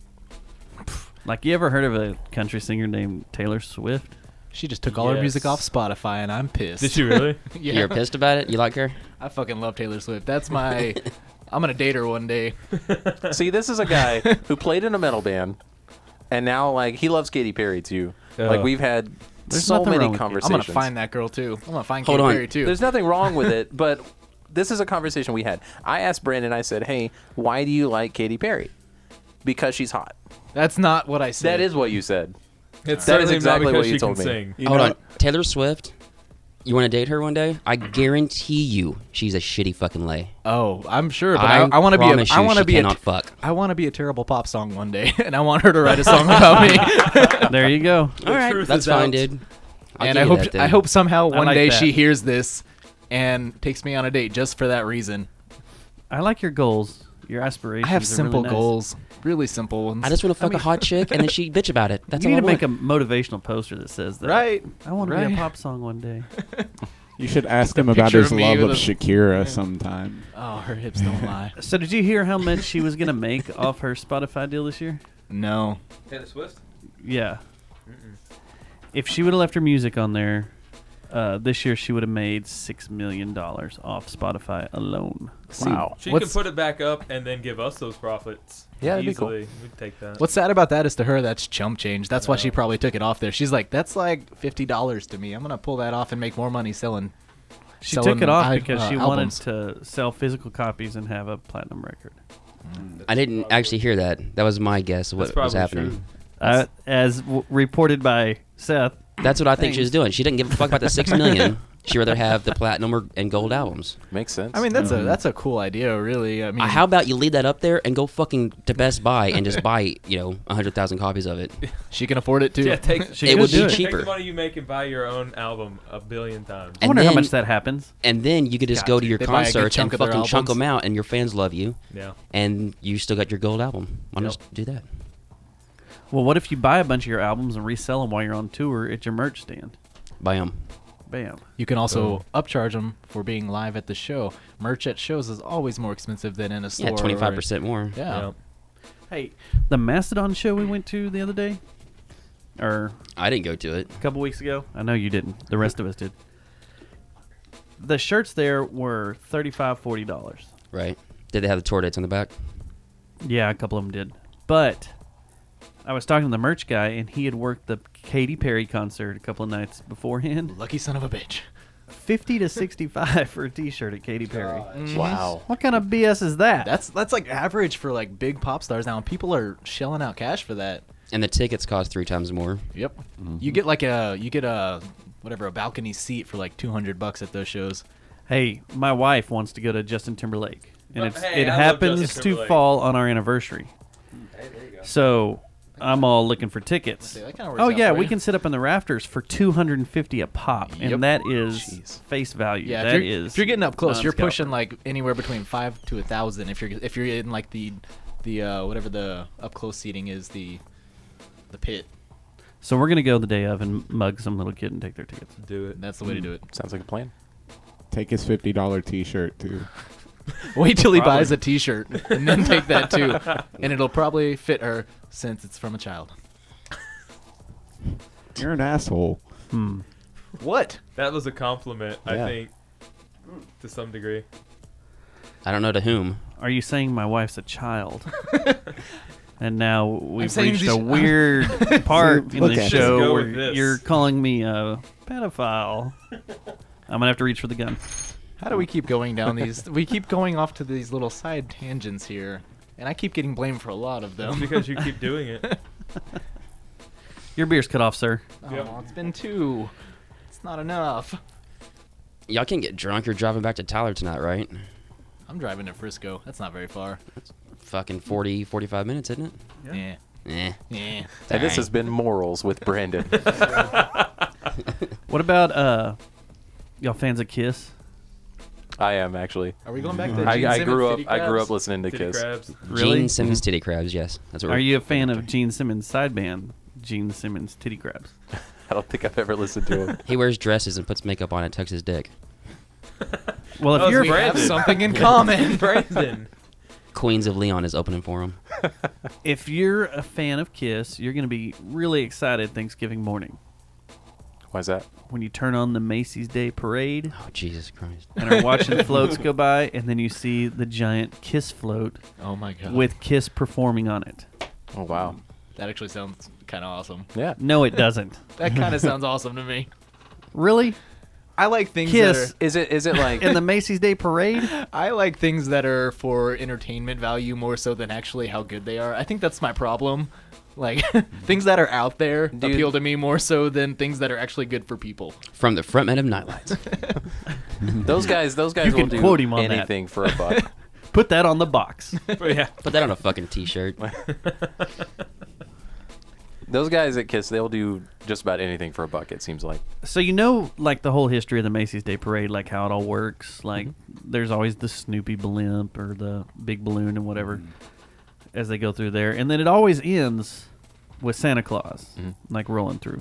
Like, you ever heard of a country singer named Taylor Swift? She just took all her music off Spotify, and I'm pissed. Did she really? Yeah. You're pissed about it? You like her? I fucking love Taylor Swift. That's my... I'm going to date her one day. See, this is a guy who played in a metal band, and now, like, he loves Katy Perry, too. Like, we've had so many conversations. I'm going to find that girl, too. I'm going to find Hold Katy on. Perry, too. There's nothing wrong with it, but this is a conversation we had. I asked Brandon, I said, hey, why do you like Katy Perry? Because she's hot. That's not what I said. That is what you said. It's That is certainly exactly not because what you she told can me. sing. You Hold know- on. Taylor Swift, you want to date her one day? I guarantee you she's a shitty fucking lay. Oh, I'm sure, but I want to be. promise I you want to she be. cannot fuck. I want to be a terrible pop song one day, and I want her to write a song about me. There you go. All right, truth that's is fine, out. dude. I'll And give I you hope that, then. I hope somehow one like day that. she hears this and takes me on a date just for that reason. I like your goals, your aspirations. I have are simple really nice. goals, really simple ones. I just want to fuck a hot chick and then she bitch about it. That's You all need to I make want. a motivational poster that says that. Right. I want to be Right. a pop song one day. You should ask a him about picture his of me love of with a- Shakira sometime. Oh, her hips don't lie. So did you hear how much she was going to make off her Spotify deal this year? No. Taylor Swift? Yeah. If she would have left her music on there, this year she would have made $6 million off Spotify alone. Wow. She can put it back up and then give us those profits. Yeah, that'd be cool. easily. We'd take that. What's sad about that is to her, that's chump change. That's why she probably took it off there. She's like, that's like $50 to me. I'm going to pull that off and make more money selling. She took it off because she albums. wanted to sell physical copies and have a platinum record. I didn't actually hear that. That was my guess of That's what was probably happening. true. As reported by Seth. That's what I think she was doing. She didn't give a fuck about the $6 million. She'd rather have the platinum and gold albums. Makes sense. I mean, that's a cool idea, really. I mean, How about you leave that up there and go fucking to Best Buy and just buy, 100,000 copies of it? she can afford it too. Yeah, take, She It could would do be it. take cheaper. the money you make and buy your own album 1,000,000,000 times. I And wonder how then- much that happens. And then you could just go to your They buy a good concerts and chunk of their fucking chunk albums. them out, and your fans love you, Yeah. and you still got your gold album. Why not Yep. just do that? Well, what if you buy a bunch of your albums and resell them while you're on tour at your merch stand? Buy them. Bam. You can also upcharge them for being live at the show. Merch at shows is always more expensive than in a store. Yeah, 25% more. Yeah. Hey, the Mastodon show we went to the other day, or I didn't go to it. a couple weeks ago. I know you didn't. The rest of us did. The shirts there were $35, $40. Right. Did they have the tour dates on the back? Yeah, a couple of them did. But I was talking to the merch guy, and he had worked the Katy Perry concert a couple of nights beforehand. Lucky son of a bitch. $50 to $65 for a T-shirt at Katy Perry. Wow. What kind of BS is that? That's like average for like big pop stars now. People are shelling out cash for that. And the tickets cost 3 times more. Yep. You get a balcony seat for like $200 at those shows. Hey, my wife wants to go to Justin Timberlake, and Well, it hey, I love happens Justin to Timberlake. fall on our anniversary. Hey, there you go. So I'm all looking for tickets. That kinda works Oh out yeah, for we you. can sit up in the rafters for $250 a pop, Yep. and that is Jeez. face value. Yeah, that if you're getting up close, you're non-scalper. pushing like anywhere between 5 to 1,000. If you're in like the whatever the up close seating is, the pit. So we're gonna go the day of and mug some little kid and take their tickets. Do it. That's the way to do it. Sounds like a plan. Take his $50 T-shirt too. Wait till he buys a T-shirt and then take that too, and it'll probably fit her since it's from a child. You're an asshole. What? That was a compliment, I Yeah. think, to some degree. I don't know to whom. Are you saying my wife's a child? And now we've saying reached these- a weird part in Look the at show Just go where with this. you're calling me a pedophile. I'm gonna have to reach for the gun. How do we keep going down these? We keep going off to these little side tangents here, and I keep getting blamed for a lot of That's them. because you keep doing it. Your beer's cut off, sir. Oh, it's been 2. It's not enough. Y'all can get drunk. You're driving back to Tyler tonight, right? I'm driving to Frisco. That's not very far. Fucking 40, 45 minutes, isn't it? Yeah. Eh. Yeah. And this has been Morals with Brandon. What about y'all fans of Kiss? I am actually. Are we going back to I Gene grew Simmons up. Titty I grew Crabs? up listening to Titty Kiss. crabs. Really? Gene Simmons Titty Crabs, yes. That's what Are we're- you a fan of Gene Simmons' side band, Gene Simmons Titty Crabs? I don't think I've ever listened to him. He wears dresses and puts makeup on and tucks his dick. Well, if Oh, you're we have something in common. Brandon. Queens of Leon is opening for him. if you're a fan of Kiss, you're going to be really excited Thanksgiving morning Why's that? when you turn on the Macy's Day Parade Oh, Jesus Christ. and are watching floats go by, and then you see the giant Kiss float Oh my god. with Kiss performing on it. Oh wow. That actually sounds kind of awesome. Yeah. No, it doesn't. That kind of sounds awesome to me. Really? I like things Kiss Is it like in the Macy's Day Parade? I like things that are for entertainment value more so than actually how good they are. I think that's my problem. Like things that are out there appeal to me more so than things that are actually good for people. From the frontman of Nightlights. those guys You will can do quote him on anything for a buck. Put that on the box. Yeah. Put that on a fucking t-shirt. Those guys at Kiss, they'll do just about anything for a buck, it seems like. So you know, like the whole history of the Macy's Day Parade, like how it all works. Like there's always the Snoopy blimp or the big balloon and whatever as they go through there, and then it always ends with Santa Claus, like rolling through.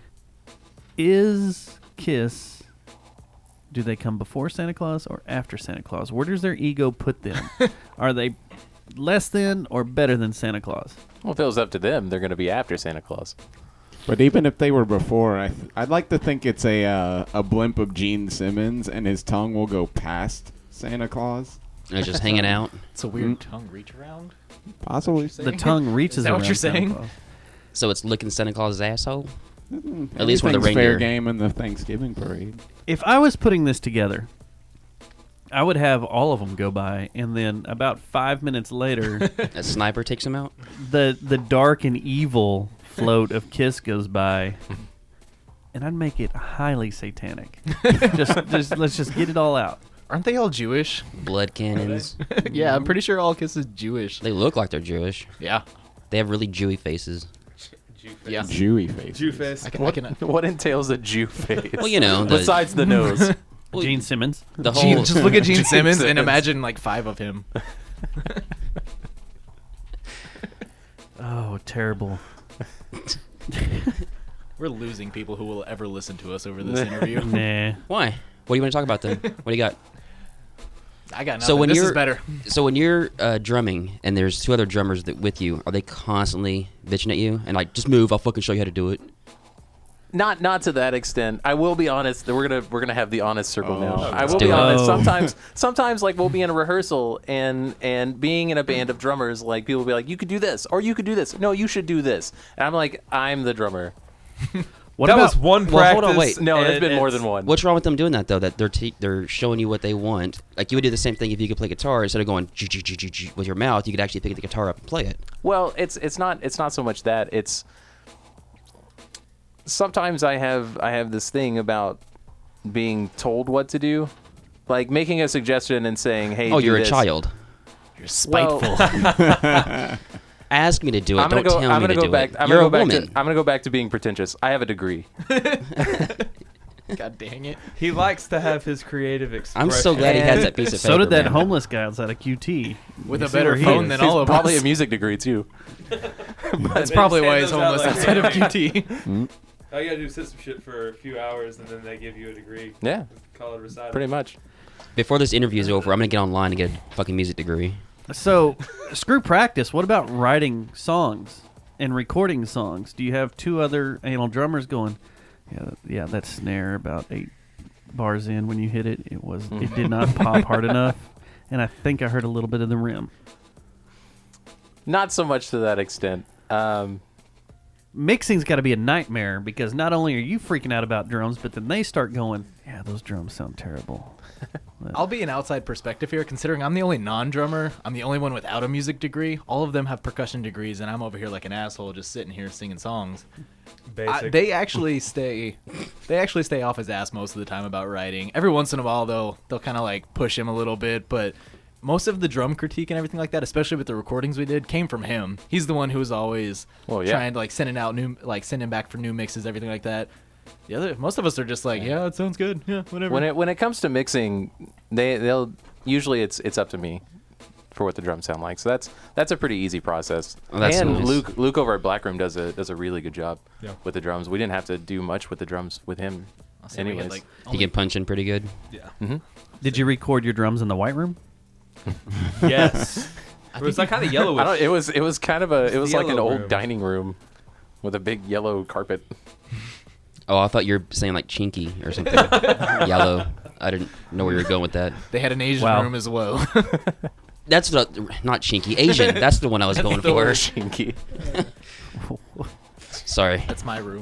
Is Kiss? Do they come before Santa Claus or after Santa Claus? Where does their ego put them? Are they less than or better than Santa Claus? Well, if it was up to them, they're going to be after Santa Claus. But even if they were before, I'd like to think it's a blimp of Gene Simmons, and his tongue will go past Santa Claus. They're just hanging out. It's a weird tongue reach around. Possibly. The tongue reaches Is that around what you're Santa saying? Claus. So it's licking Santa Claus's asshole? At least for the Everything's reindeer. fair game in the Thanksgiving parade. If I was putting this together, I would have all of them go by, and then about 5 minutes later, A sniper takes him out? the dark and evil float of Kiss goes by, and I'd make it highly satanic. just let's just get it all out. Aren't they all Jewish? Blood cannons. Yeah, I'm pretty sure all Kiss is Jewish. They look like they're Jewish. Yeah. They have really Jewy faces. Yeah. Jewy face. Jew face. What entails a Jew face? Well, you know, besides the nose. Well, Gene Simmons. The whole Just look at Gene Simmons and Simmons. imagine like 5 of him. Oh, terrible. We're losing people who will ever listen to us over this interview. Nah. Why? What do you want to talk about then? What do you got? I got nothing. So when this you're is better. So when you're drumming and there's 2 other drummers that with you, are they constantly bitching at you and like, just move? I'll fucking show you how to do it. Not to that extent. I will be honest. We're gonna have the honest circle now. I will Let's be do it. honest. Sometimes like we'll be in a rehearsal and being in a band of drummers, like people will be like, you could do this or you could do this. No, you should do this. And I'm like, I'm the drummer. What that about was one Well, practice. hold on, wait. No, there's and been more it's- than one. What's wrong with them doing that though? That they're showing you what they want. Like you would do the same thing if you could play guitar instead of going with your mouth. You could actually pick the guitar up and play it. Well, it's not so much that. It's sometimes I have this thing about being told what to do, like making a suggestion and saying, "Hey, Oh, do you're this." a child. You're spiteful. Ask me to do it. I'm gonna Don't go. tell I'm me gonna to go do back. it. I'm You're gonna a go back woman. to. I'm gonna go back to being pretentious. I have a degree. God dang it. He likes to have his creative expression. I'm so glad he has that piece of paper. So did that man. homeless guy outside of QT. With You a see better where he phone is. than He's all of probably us. a music degree too. That's probably why he's Stand those homeless out outside of like- QT. All you gotta do is sit some shit for a few hours, and then they give you a degree. Yeah, Call it recital. pretty much. Before this interview is over, I'm gonna get online and get a fucking music degree. So, screw practice. What about writing songs and recording songs? Do you have 2 other anal drummers going, yeah, that snare about 8 bars in when you hit it, it did not pop hard enough, and I think I heard a little bit of the rim. Not so much to that extent. Mixing's got to be a nightmare because not only are you freaking out about drums, but then they start going, yeah, those drums sound terrible. I'll be an outside perspective here, considering I'm the only non-drummer. I'm the only one without a music degree. All of them have percussion degrees, and I'm over here like an asshole just sitting here singing songs. Basic. They actually stay off his ass most of the time about writing. Every once in a while, they'll kind of like push him a little bit, but most of the drum critique and everything like that, especially with the recordings we did, came from him. He's the one who was always trying to like sending back for new mixes, everything like that. Most of us are just like, yeah, it sounds good. Yeah, whatever. When it comes to mixing, they'll usually it's up to me for what the drums sound like. So that's a pretty easy process. Oh, that's and nice. Luke over at Black Room does a really good job Yeah. with the drums. We didn't have to do much with the drums with him. say we had, Anyways, like, He can punch in pretty good. Yeah. Did you record your drums in the white room? Yes. It was like kind of yellowish. it was kind of it was like an yellow old room. dining room with a big yellow carpet. Oh, I thought you were saying like chinky or something. Yellow. I didn't know where you were going with that. They had an Asian Wow. room as well. That's not chinky. Asian. That's the one I was going for. Chinky. Sorry. That's my room.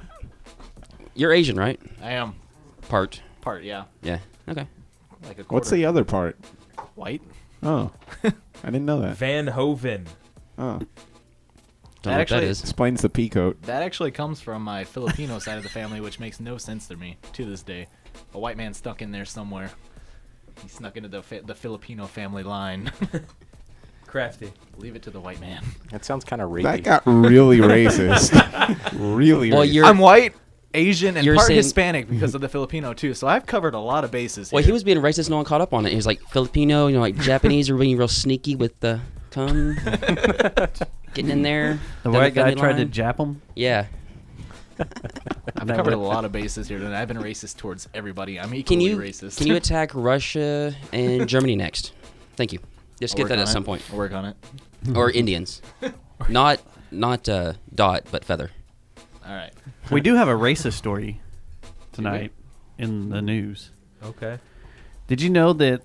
You're Asian, right? I am Part. part, yeah. Yeah. Okay. Like a What's quarter. the other part? White? Oh, I didn't know that. Van Hoven. Oh, Don't know what that Actually- is. explains the peacoat. That actually comes from my Filipino side of the family, which makes no sense to me to this day. A white man stuck in there somewhere. He snuck into the Filipino family line. Crafty. Leave it to the white man. That sounds kind of rapey. That got really racist. Really Well, racist. you're. I'm white, Asian, and You're part saying- Hispanic because of the Filipino too. So I've covered a lot of bases here. Well, he was being racist. No one caught up on it. He was like Filipino, like Japanese are being real sneaky with the cum, getting in there. The down white guy family tried to line. jap him. Yeah. I've That covered a would- lot of bases here, and I've been racist towards everybody. I'm equally racist. Can you attack Russia and Germany next? Thank you. Just I'll get work that on at it. some point. I'll work on it. Or Indians, not dot, but feather. All right. We do have a racist story tonight in the news. Okay. Did you know that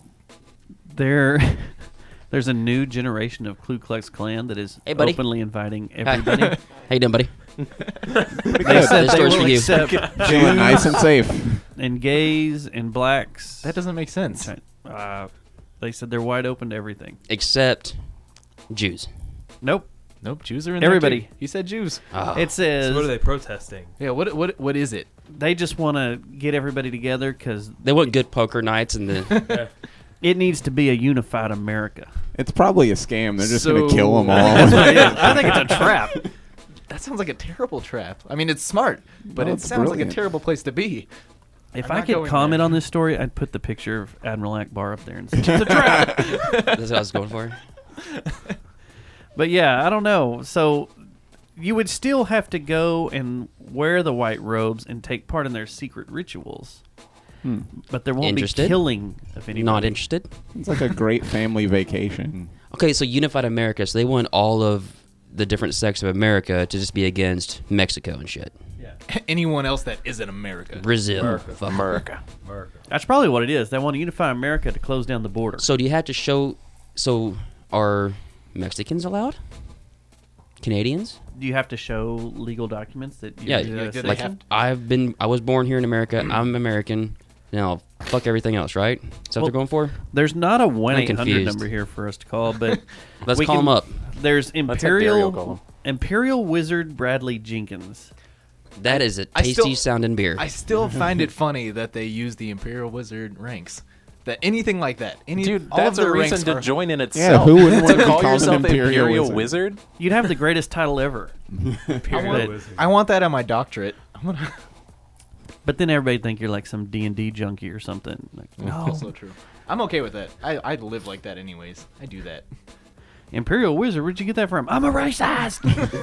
there's a new generation of Ku Klux Klan that is Hey, buddy. openly inviting everybody? How you doing, buddy? They said This they story's will for you. accept Feeling nice and safe. and gays and blacks. That doesn't make sense. They said they're wide open to everything. Except Jews. Nope. Nope, Jews are in Everybody. there too. He said Jews. Oh. It says So what are they protesting? Yeah, what is it? they just want to get everybody together because They want good poker nights and the. it needs to be a unified America. It's probably a scam. They're just going So- to kill them all. That's what it is. I think it's a trap. That sounds like a terrible trap. I mean, it's smart, but No, it it's sounds like brilliant. a terrible place to be. If I'm I not could going comment there. on this story, I'd put the picture of Admiral Akbar up there and say, it's a trap. That's what I was going for. But yeah, I don't know. So you would still have to go and wear the white robes and take part in their secret rituals. But there won't Interested? be killing of anybody. Not interested. It's like a great family vacation. Okay, so unified America. So they want all of the different sects of America to just be against Mexico and shit. Anyone else that isn't America. Brazil. America. Fuck. America. That's probably what it is. They want to unify America to close down the border. So do you have to show? So are Mexicans allowed? Canadians? Do you have to show legal documents that Yeah, you're a do they citizen? have I was born here in America. I'm American. Now fuck everything else, right? Is that what Well, they're going for? There's not a I'm 1-800 confused. number here for us to call, but Let's we call can- them up. There's Let's have Dario call Imperial him. Imperial Wizard Bradley Jenkins. That is a I tasty still- sounding beer. I still find it funny that they use the Imperial Wizard ranks. That anything like that. Dude, all of that's a their reason ranks to are- join in Yeah, itself. who wouldn't want to to be call called yourself an Imperial Wizard? Wizard? You'd have the greatest title ever. Period. I want that on my doctorate. I'm gonna. But then everybody think you're like some D&D junkie or something. Like, no. Also true. I'm okay with that. I live like that anyways. I do that. Imperial Wizard, where'd you get that from? I'm a racist.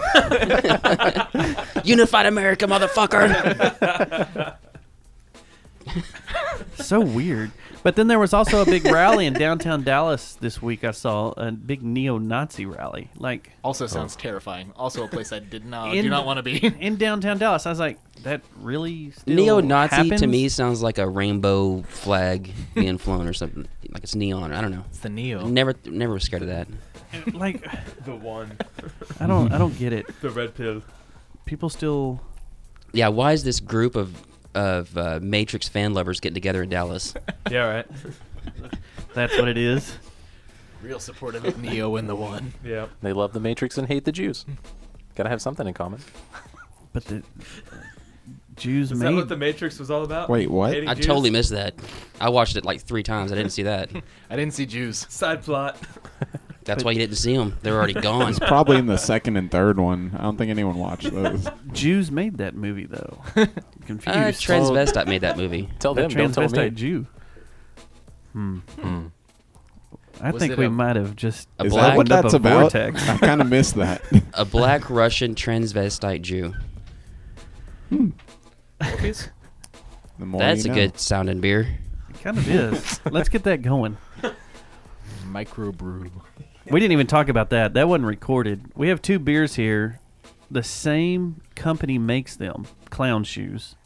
Unified America, motherfucker. So weird. But then there was also a big rally in downtown Dallas this week. I saw a big neo-Nazi rally. Like Also sounds terrifying. Also a place I do in- not want to be. in downtown Dallas. I was like, that really still Neo-Nazi happens? to me sounds like a rainbow flag being flown or something. Like it's neon. I don't know. It's the Neo. Never was scared of that. Like, The one. I don't get it. The red pill. People still. Yeah, why is this group of Matrix fan lovers getting together in Dallas? Yeah, right. That's what it is. Real supportive of Neo in the one. Yeah. They love the Matrix and hate the Jews. Gotta have something in common. But the Jews Is made. that what the Matrix was all about? Wait, what? Hating I Jews? totally missed that. I watched it like 3 times. I didn't see that. I didn't see Jews. Side plot. That's why you didn't see them. They're already gone. It's probably in the second and third one. I don't think anyone watched those. Jews made that movie, though. Confused. Transvestite made that movie. Tell them, don't tell me. Transvestite Jew. I think we might have just A Is black- that what opened up that's a about? vortex. I kind of missed that. A black Russian transvestite Jew. Wolfies? The more That's you a know. good sounding beer. It kind of is. Let's get that going. Microbrew. We didn't even talk about that. That wasn't recorded. We have 2 beers here. The same company makes them. Clown Shoes.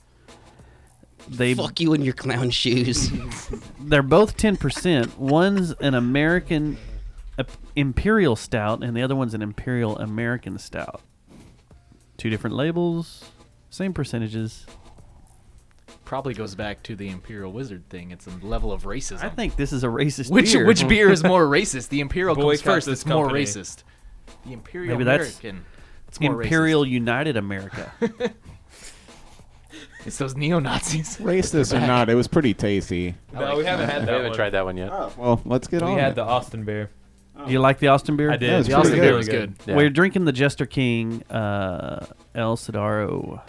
Fuck you and your clown shoes. They're both 10%. One's an American Imperial Stout, and the other one's an Imperial American Stout. 2 different labels, same percentages. Probably goes back to the Imperial Wizard thing. It's a level of racism. I think this is a racist Which beer. which beer is more racist? The Imperial comes Boycott first. this It's more company. racist. The Imperial Maybe that's American. It's more Imperial United America. racist. It's those neo-Nazis. Racist or not, it was pretty tasty. No, we haven't had We that haven't one. tried that one yet. Well, let's get We on had it. the Austin beer. Do you like the Austin beer? I did. Yeah, it's The pretty Austin good. beer was good. Yeah. We're drinking the Jester King El Sidaro,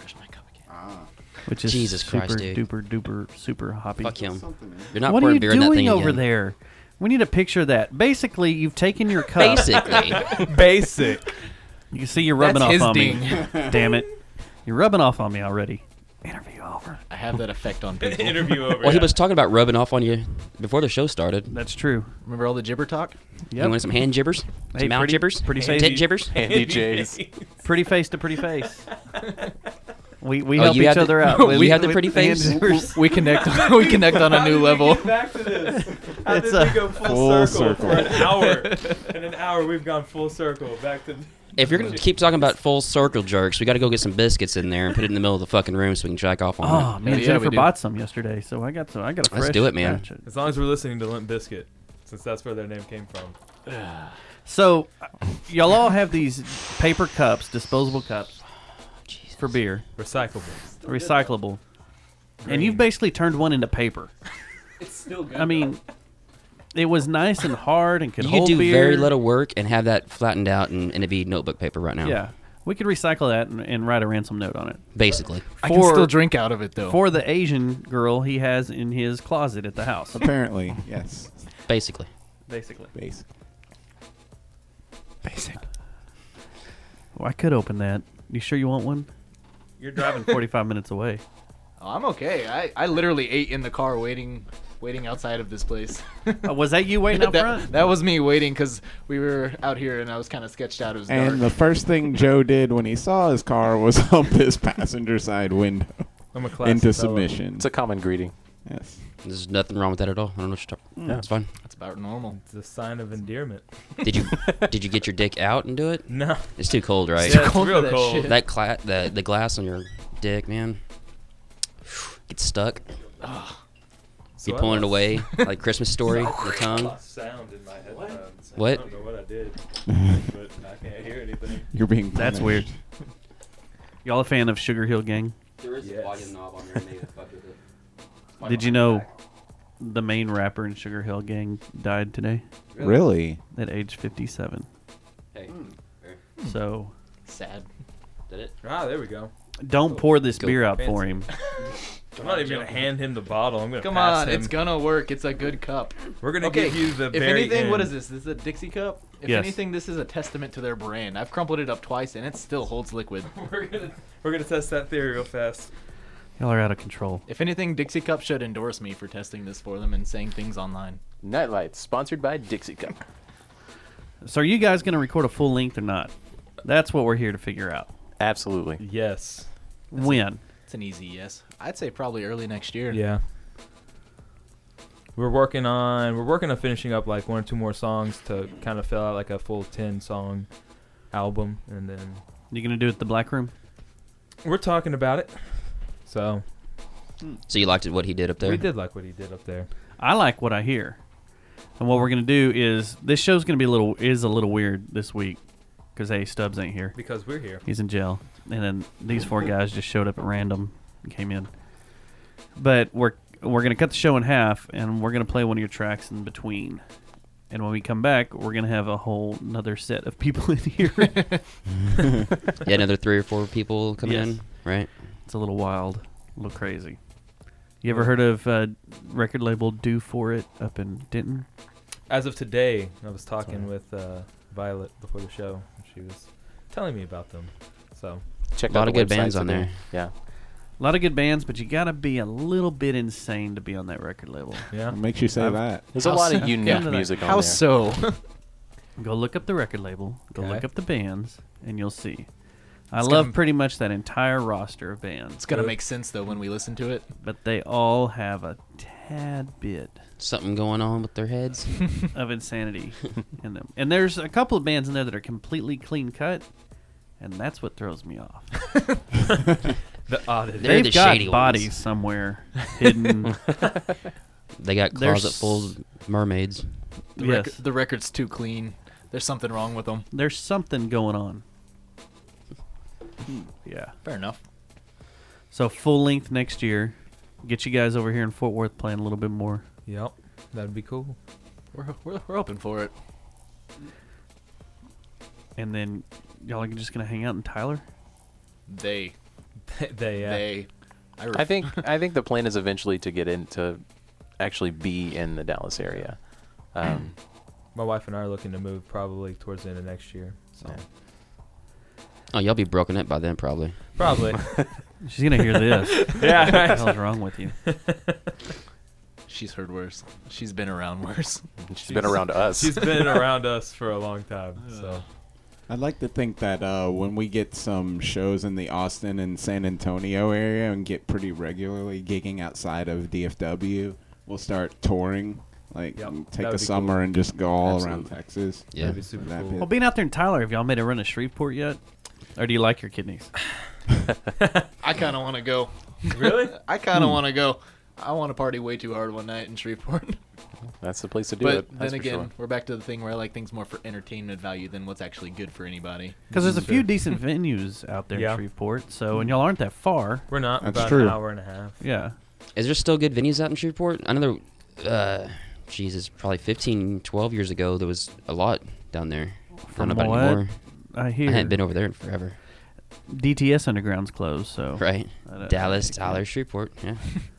which is Jesus super Christ, dude. duper super hoppy. Fuck him. You're not What are pouring you beer in that doing thing over again. there? We need a picture of that. Basically, you've taken your cup. Basically. Basic. You can see you're rubbing That's off his on ding. me. Damn it. You're rubbing off on me already. Interview over. I have that effect on people. Interview over. Well, he yeah. was talking about rubbing off on you before the show started. That's true. Remember all the gibber talk? You want some hand jibbers? Hey, Some mouth pretty- jibbers? pretty Some face- tit jibbers? Andy J's. Pretty face to pretty face. We Oh, help you each had the- other out. we have the pretty hand face? jibbers. We connect. We connect on a new level. Back to this. How It's did a we go full circle for an hour? In an hour, we've gone full circle. Back to. If you're going to keep talking about full circle jerks, we got to go get some biscuits in there and put it in the middle of the fucking room so we can jack off on Oh, it. me and Yeah, Jennifer we do. bought some yesterday, so I got a fresh Let's do it, man. batch. As long as we're listening to Limp Bizkit, since that's where their name came from. So, y'all all have these paper cups, disposable cups for beer, Recyclable. recyclable, and you've basically turned one into paper. It's still good. I mean, it was nice and hard and could You could hold do beer. very little work and have that flattened out and it'd be notebook paper right now. Yeah, we could recycle that and write a ransom note on it. Basically. I can still drink out of it though. For the Asian girl he has in his closet at the house. Apparently, yes. Basically. Basically. Basic. Well, I could open that. You sure you want one? You're driving 45 minutes away. Oh, I'm okay. I literally ate in the car waiting outside of this place. Was that you waiting out front? That was me waiting because we were out here and I was kind of sketched out. It was dark. And the first thing Joe did when he saw his car was hump his passenger side window I'm a classy into fellow. submission. It's a common greeting. Yes. There's nothing wrong with that at all. I don't know what you're talking. Yeah. It's fine. That's about normal. It's a sign of endearment. Did you get your dick out and do it? No. It's too cold, right? Yeah, it's cold for real that cold. shit. The glass on your dick, man. Gets stuck. So You I pulling it lost- away like Christmas Story, the I tongue. lost sound in my headphones. What? I don't know what I did, but I can't hear anything. You're being That's punished. weird. Y'all a fan of Sugar Hill Gang? There is a volume knob on there. Maybe fuck with it. Did you know the main rapper in Sugar Hill Gang died today Really? at age 57? Hey. So Sad. Did it? Ah, there we go. don't pour this Go. beer out Fancy. for him. I'm not even gonna hand him the bottle. I'm gonna Come pass on, him. it's gonna work. It's a good cup. We're gonna Okay, give you the if very anything, what end. is this? This is a Dixie cup. If Yes. anything, this is a testament to their brand. I've crumpled it up twice and it still holds liquid. We're gonna test that theory real fast. Y'all are out of control. If anything, Dixie Cup should endorse me for testing this for them and saying things online. Nightlights, sponsored by Dixie Cup. So are you guys going to record a full length or not? That's what we're here to figure out. Absolutely. Yes. When? It's an easy yes. I'd say probably early next year. Yeah. We're working on finishing up like 1 or 2 more songs to kind of fill out like a full 10-song album, and then You going to do it at the Black Room? we're talking about it. So So you liked it, what he did up there? we did like what he did up there. I like what I hear. And what we're going to do is this show's going to be a little weird this week because, hey, Stubbs ain't here. Because we're here. He's in jail. And then these 4 guys just showed up at random and came in. But we're going to cut the show in half, and we're going to play one of your tracks in between. And when we come back, we're going to have a whole another set of people in here. Yeah, another 3 or 4 people coming Yes. in, right? It's a little wild, a little crazy. You ever heard of record label Do For It up in Denton? As of today, I was talking with Violet before the show. And she was telling me about them. So Check A lot out of the good bands websites on that there. Yeah. A lot of good bands, but you got to be a little bit insane to be on that record label. yeah, What makes you say that? There's a lot of unique into that. music on How there. so? Go look up the record label. Go Okay. look up the bands, and you'll see. I It's love gonna- pretty much that entire roster of bands, It's gonna make sense though when we listen to it. but they all have a tad bit Something going on with their heads. of insanity in them. And there's a couple of bands in there that are completely clean cut, and that's what throws me off. the oddity. They're They've the got shady bodies ones. somewhere hidden. They got There's- closet full of mermaids. Yes. The record's too clean. There's something wrong with them. There's something going on. Yeah. Fair enough. So full length next year. Get you guys over here in Fort Worth playing a little bit more. Yep, that'd be cool. We're open for it. And then y'all are just gonna hang out in Tyler? They. They. I think the plan is eventually to get into actually be in the Dallas area. My wife and I are looking to move probably towards the end of next year. So Yeah. Oh, y'all be broken up by then, probably. probably. She's gonna hear this. Yeah, What the right. hell's wrong with you? She's heard worse. She's been around worse. She's been around us. She's been around us for a long time. So I'd like to think that when we get some shows in the Austin and San Antonio area and get pretty regularly gigging outside of DFW, we'll start touring. Like, Yep, take that the would be summer cool. and just go all around Absolutely. Texas. Yeah. that'd be super That'd cool. Well, being out there in Tyler, have y'all made a run to Shreveport yet? Or do you like your kidneys? I kind of want to go. Really? I kind of want to go. I want to party way too hard one night in Shreveport. That's the place to do But it. then That's for again, sure. we're back to the thing where I like things more for entertainment value than what's actually good for anybody. Because there's a few decent venues out there Yeah. in Shreveport. So, and y'all aren't that far. We're not That's about true. an hour and a half. Yeah. Is there still good venues out in Shreveport? I know there, Jesus, probably 15, 12 years ago, there was a lot down there. I don't From know about what anymore. I hear I hadn't been over there in forever. DTS Underground's closed, so Right. I don't- Dallas, I- Tyler, Shreveport. Yeah.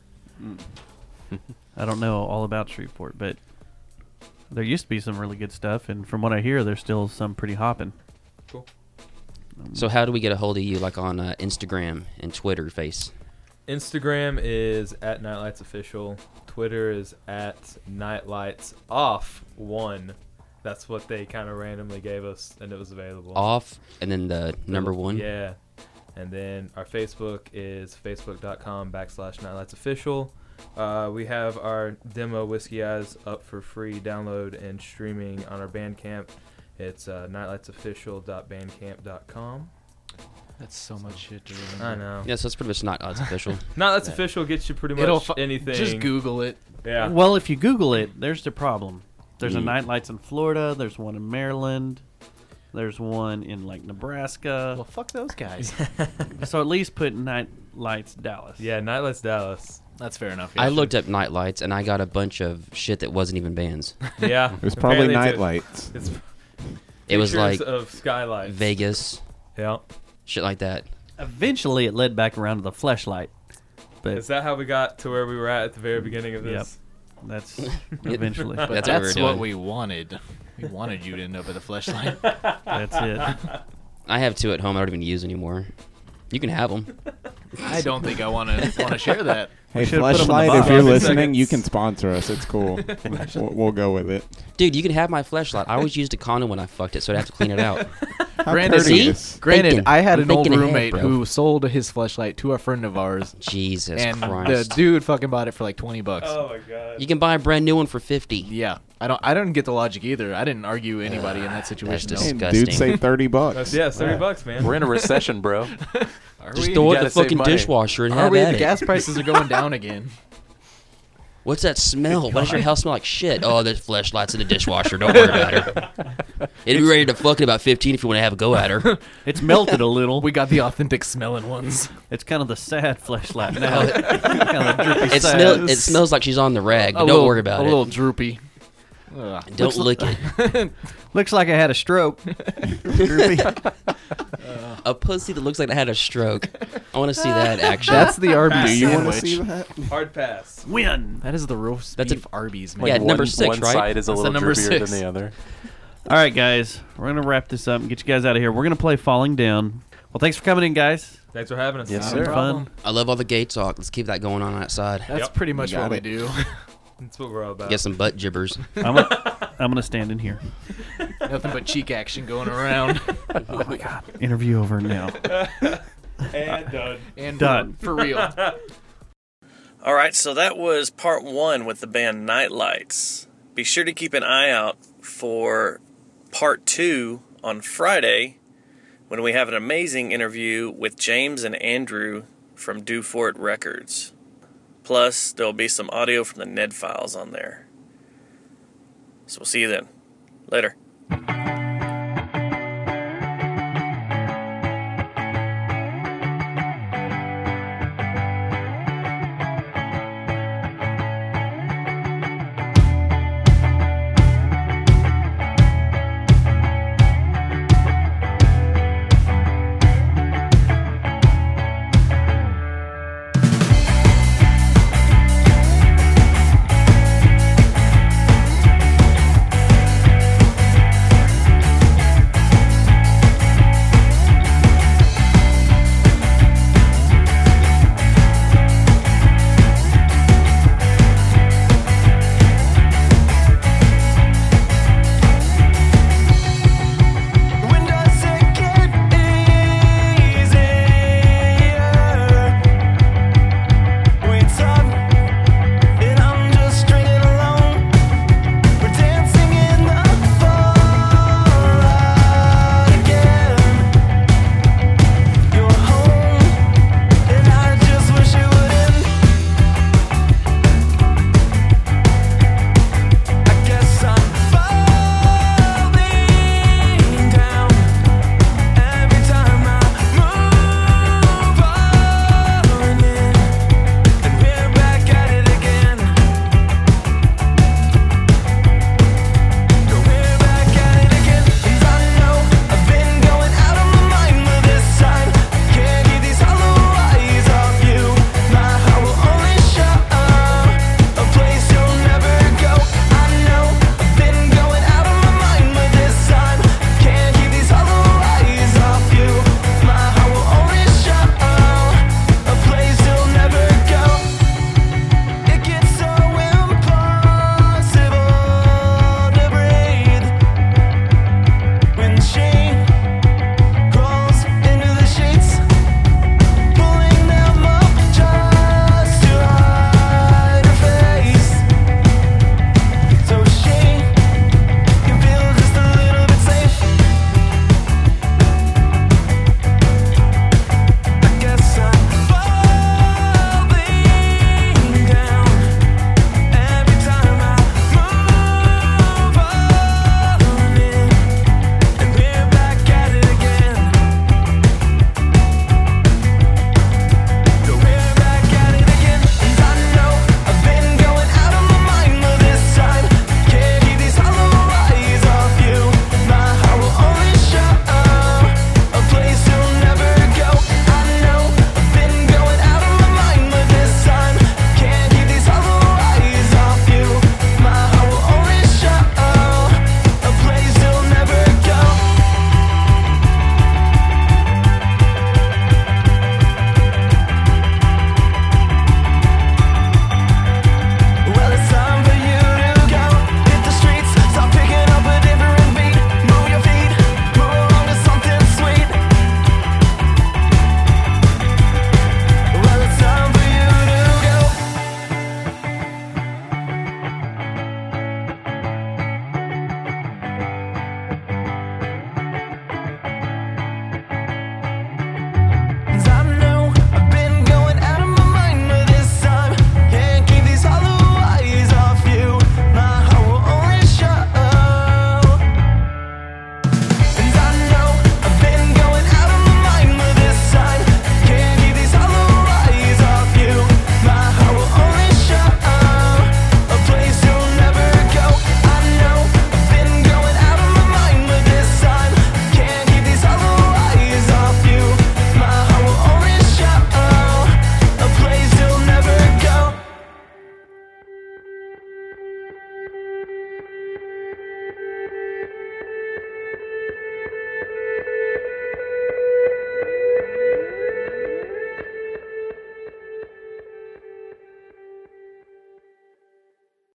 I don't know all about Shreveport, but there used to be some really good stuff, and from what I hear, there's still some pretty hopping. Cool. So how do we get a hold of you, like on Instagram and Twitter, Face? Instagram is at Nightlights Official. Twitter is at NightlightsOff1. That's what they kind of randomly gave us, and it was available. Off and then the number 1. Yeah. And then our Facebook is facebook.com/NightlightsOfficial. We have our demo Whiskey Eyes up for free download and streaming on our Bandcamp. It's nightlightsofficial.bandcamp.com. That's so much shit to remember. I know. Yeah, so it's pretty much not odds official. Nightlights Official gets you pretty It'll much anything. Just Google it. Yeah. Well, if you Google it, there's the problem. There's a Mm. Night Lights in Florida. There's one in Maryland. There's one in like Nebraska. Well, fuck those guys. So at least put Night Lights Dallas. Yeah, Nightlights Dallas. That's fair enough. I looked up night lights and I got a bunch of shit that wasn't even bands. Yeah. It was probably Apparently night it's lights. It's It was pictures like of skylights. Vegas, Yeah. shit like that. Eventually, it led back around to the fleshlight. But Is that how we got to where we were at the very beginning of Yep. this? that's eventually. But That's that's, what we were what doing. we wanted. We wanted you to end up with a fleshlight. That's it. I have 2 at home I don't even use anymore. You can have them. I don't think I want to share that. Hey, should've put 'em in the Fleshlight, box. if you're 5 listening, seconds. you can sponsor us. It's cool. we'll go with it. Dude, you can have my fleshlight. I always used a condom when I fucked it, so I'd have to clean it out. How Granted, courteous. Granted, Thinking. I had I'm an old thinking ahead, roommate bro. who sold his fleshlight to a friend of ours, Jesus and Christ. the dude fucking bought it for like $20. Oh my god. You can buy a brand new one for 50. Yeah, I don't get the logic either. I didn't argue anybody in that situation. That's though. Hey, disgusting. dude, say $30. That's, yeah, it's $30, man. We're in a recession, bro. Are Just we? throw You it in gotta the save fucking money. dishwasher and Are have we? at The it. gas prices are going down again. What's that smell? Why does your house smell like shit? Oh, there's fleshlights in the dishwasher. Don't worry about her. It'll be ready to fuck in about 15 if you want to have a go at her. It's melted a little. We got the authentic smelling ones. It's kind of the sad fleshlight now. Kind of the drippy It, sad. it smells like she's on the rag, but A don't little, worry about a it. little droopy. Don't lick it. Looks like I had a stroke. A pussy that looks like it had a stroke. I want to see that action. That's the Arby's Do you want sandwich. to see that? Hard pass. Win. That is the roast That's beef Arby's, man. Yeah, Like number 6, one right? side is a That's little the number drippier 6. than the other. All right, guys. We're going to wrap this up and get you guys out of here. We're going to play Falling Down. Well, thanks for coming in, guys. Thanks for having us. Yes, Having sir. fun. I love all the gay talk. Let's keep that going on outside. That's Yep. pretty much You got what we it. do. That's what we're all about. Get some butt gibbers. I'm gonna stand in here. Nothing but cheek action going around. Oh my god. Interview over now. And done. And Done. For real. All right, so that was part 1 with the band Nightlights. Be sure to keep an eye out for part 2 on Friday when we have an amazing interview with James and Andrew from Do For It Records. Plus, there'll be some audio from the Ned Files on there. So we'll see you then. Later.